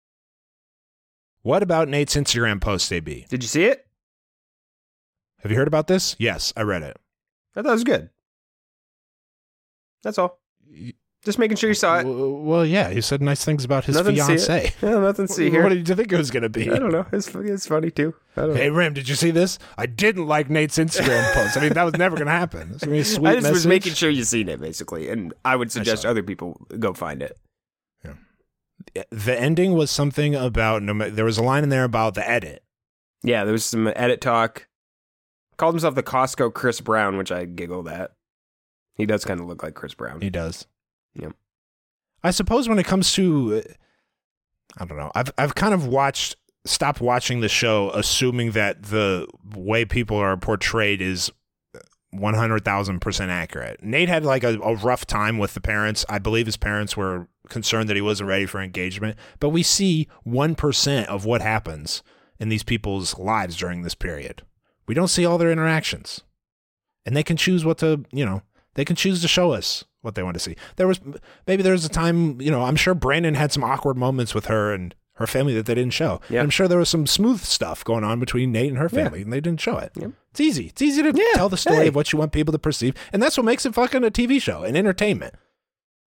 What about Nate's Instagram post, A B?
Did you see it?
Have you heard about this? Yes, I read it.
I thought it was good. That's all. Just making sure you saw it.
W- Well, yeah, he said nice things about his
Nothing to see it.
fiance.
Yeah, nothing to see here.
What did you think it was going to be?
I don't know. It's it's funny too. I don't know.
Hey, Rim, did you see this? I didn't like Nate's Instagram post. I mean, that was never going to happen. It's gonna be a sweet
I just was
message.
making sure you seen it, basically, and I would suggest
saw it.
other people go find it.
The ending was something about, no ma- there was a line in there about the edit.
Yeah, there was some edit talk. Called himself the Costco Chris Brown, which I giggled at. He does kind of look like Chris Brown.
He does.
Yep.
I suppose when it comes to, uh, I don't know, I've I've kind of watched, stopped watching the show assuming that the way people are portrayed is one hundred thousand percent accurate. Nate had like a, a rough time with the parents. I believe his parents were concerned that he wasn't ready for engagement, but we see one percent of what happens in these people's lives during this period. We don't see all their interactions. And they can choose what to, you know, they can choose to show us what they want to see. There was, maybe there was a time, you know, I'm sure Brandon had some awkward moments with her and her family that they didn't show.
Yeah.
And I'm sure there was some smooth stuff going on between Nate and her
Yeah.
family, and they didn't show it.
Yep.
It's easy. It's easy to
Yeah,
tell the story
hey.
of what you want people to perceive. And that's what makes it fucking a T V show and entertainment.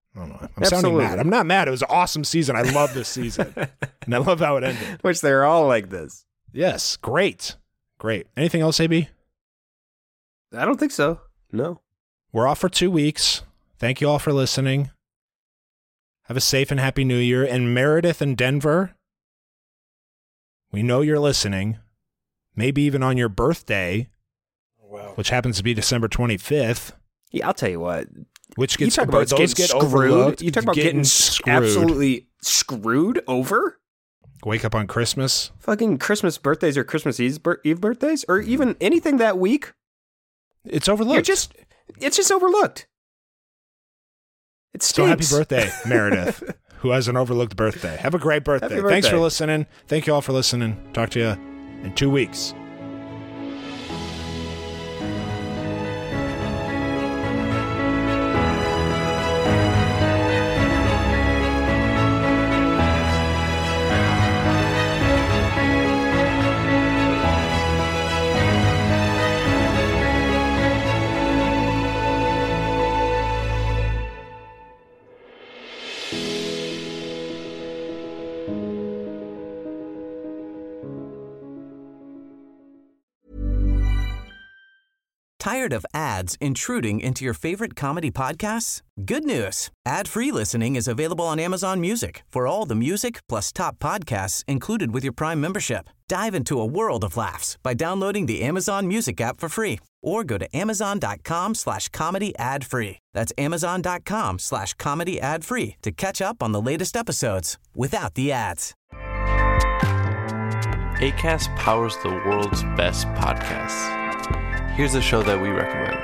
I don't know. I'm
Absolutely.
sounding mad. I'm not mad. It was an awesome season. I love this season. And I love how it ended.
Which they're all like this.
Yes. Great. Great. Anything else, A B?
I don't think so. No.
We're off for two weeks. Thank you all for listening. Have a safe and happy new year. And Meredith and Denver, we know you're listening. Maybe even on your birthday, wow. which happens to be December twenty-fifth.
Yeah, I'll tell you what.
Which gets
you talk about
those
getting
get
screwed.
overlooked.
You talk about getting, getting
screwed.
absolutely screwed over.
Wake up on Christmas.
Fucking Christmas birthdays or Christmas Eve, Eve birthdays or even anything that week.
It's overlooked.
You're just, it's just overlooked. It
So happy
stinks.
birthday, Meredith, who has an overlooked birthday. Have a great birthday.
Happy birthday.
Thanks for listening. Thank you all for listening. Talk to you in two weeks.
Tired of ads intruding into your favorite comedy podcasts? Good news. Ad-free listening is available on Amazon Music for all the music plus top podcasts included with your Prime membership. Dive into a world of laughs by downloading the Amazon Music app for free or go to amazon.com slash comedy ad free. That's amazon.com slash comedy ad free to catch up on the latest episodes without the ads.
Acast powers the world's best podcasts. Here's a show that we recommend.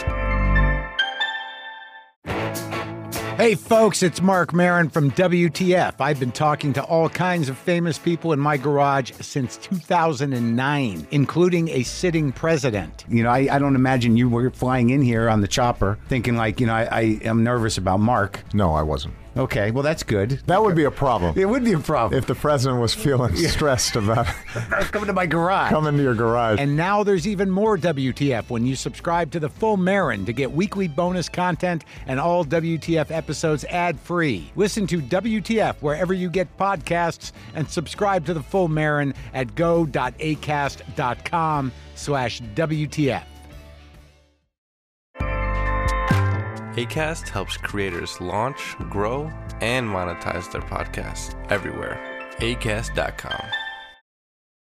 Hey folks, it's Mark Maron from W T F. I've been talking to all kinds of famous people in my garage since two thousand nine, including a sitting president. You know, I, I don't imagine you were flying in here on the chopper thinking like, you know, I, I am nervous about Mark.
No, I wasn't.
Okay, well, that's good.
That would be a problem.
It would be a problem.
If the president was feeling stressed about
coming to my garage.
Coming to your garage.
And now there's even more W T F when you subscribe to the full Maron to get weekly bonus content and all W T F episodes ad-free. Listen to W T F wherever you get podcasts and subscribe to the full Maron at go.acast.com slash WTF.
Acast helps creators launch, grow, and monetize their podcasts everywhere. acast dot com.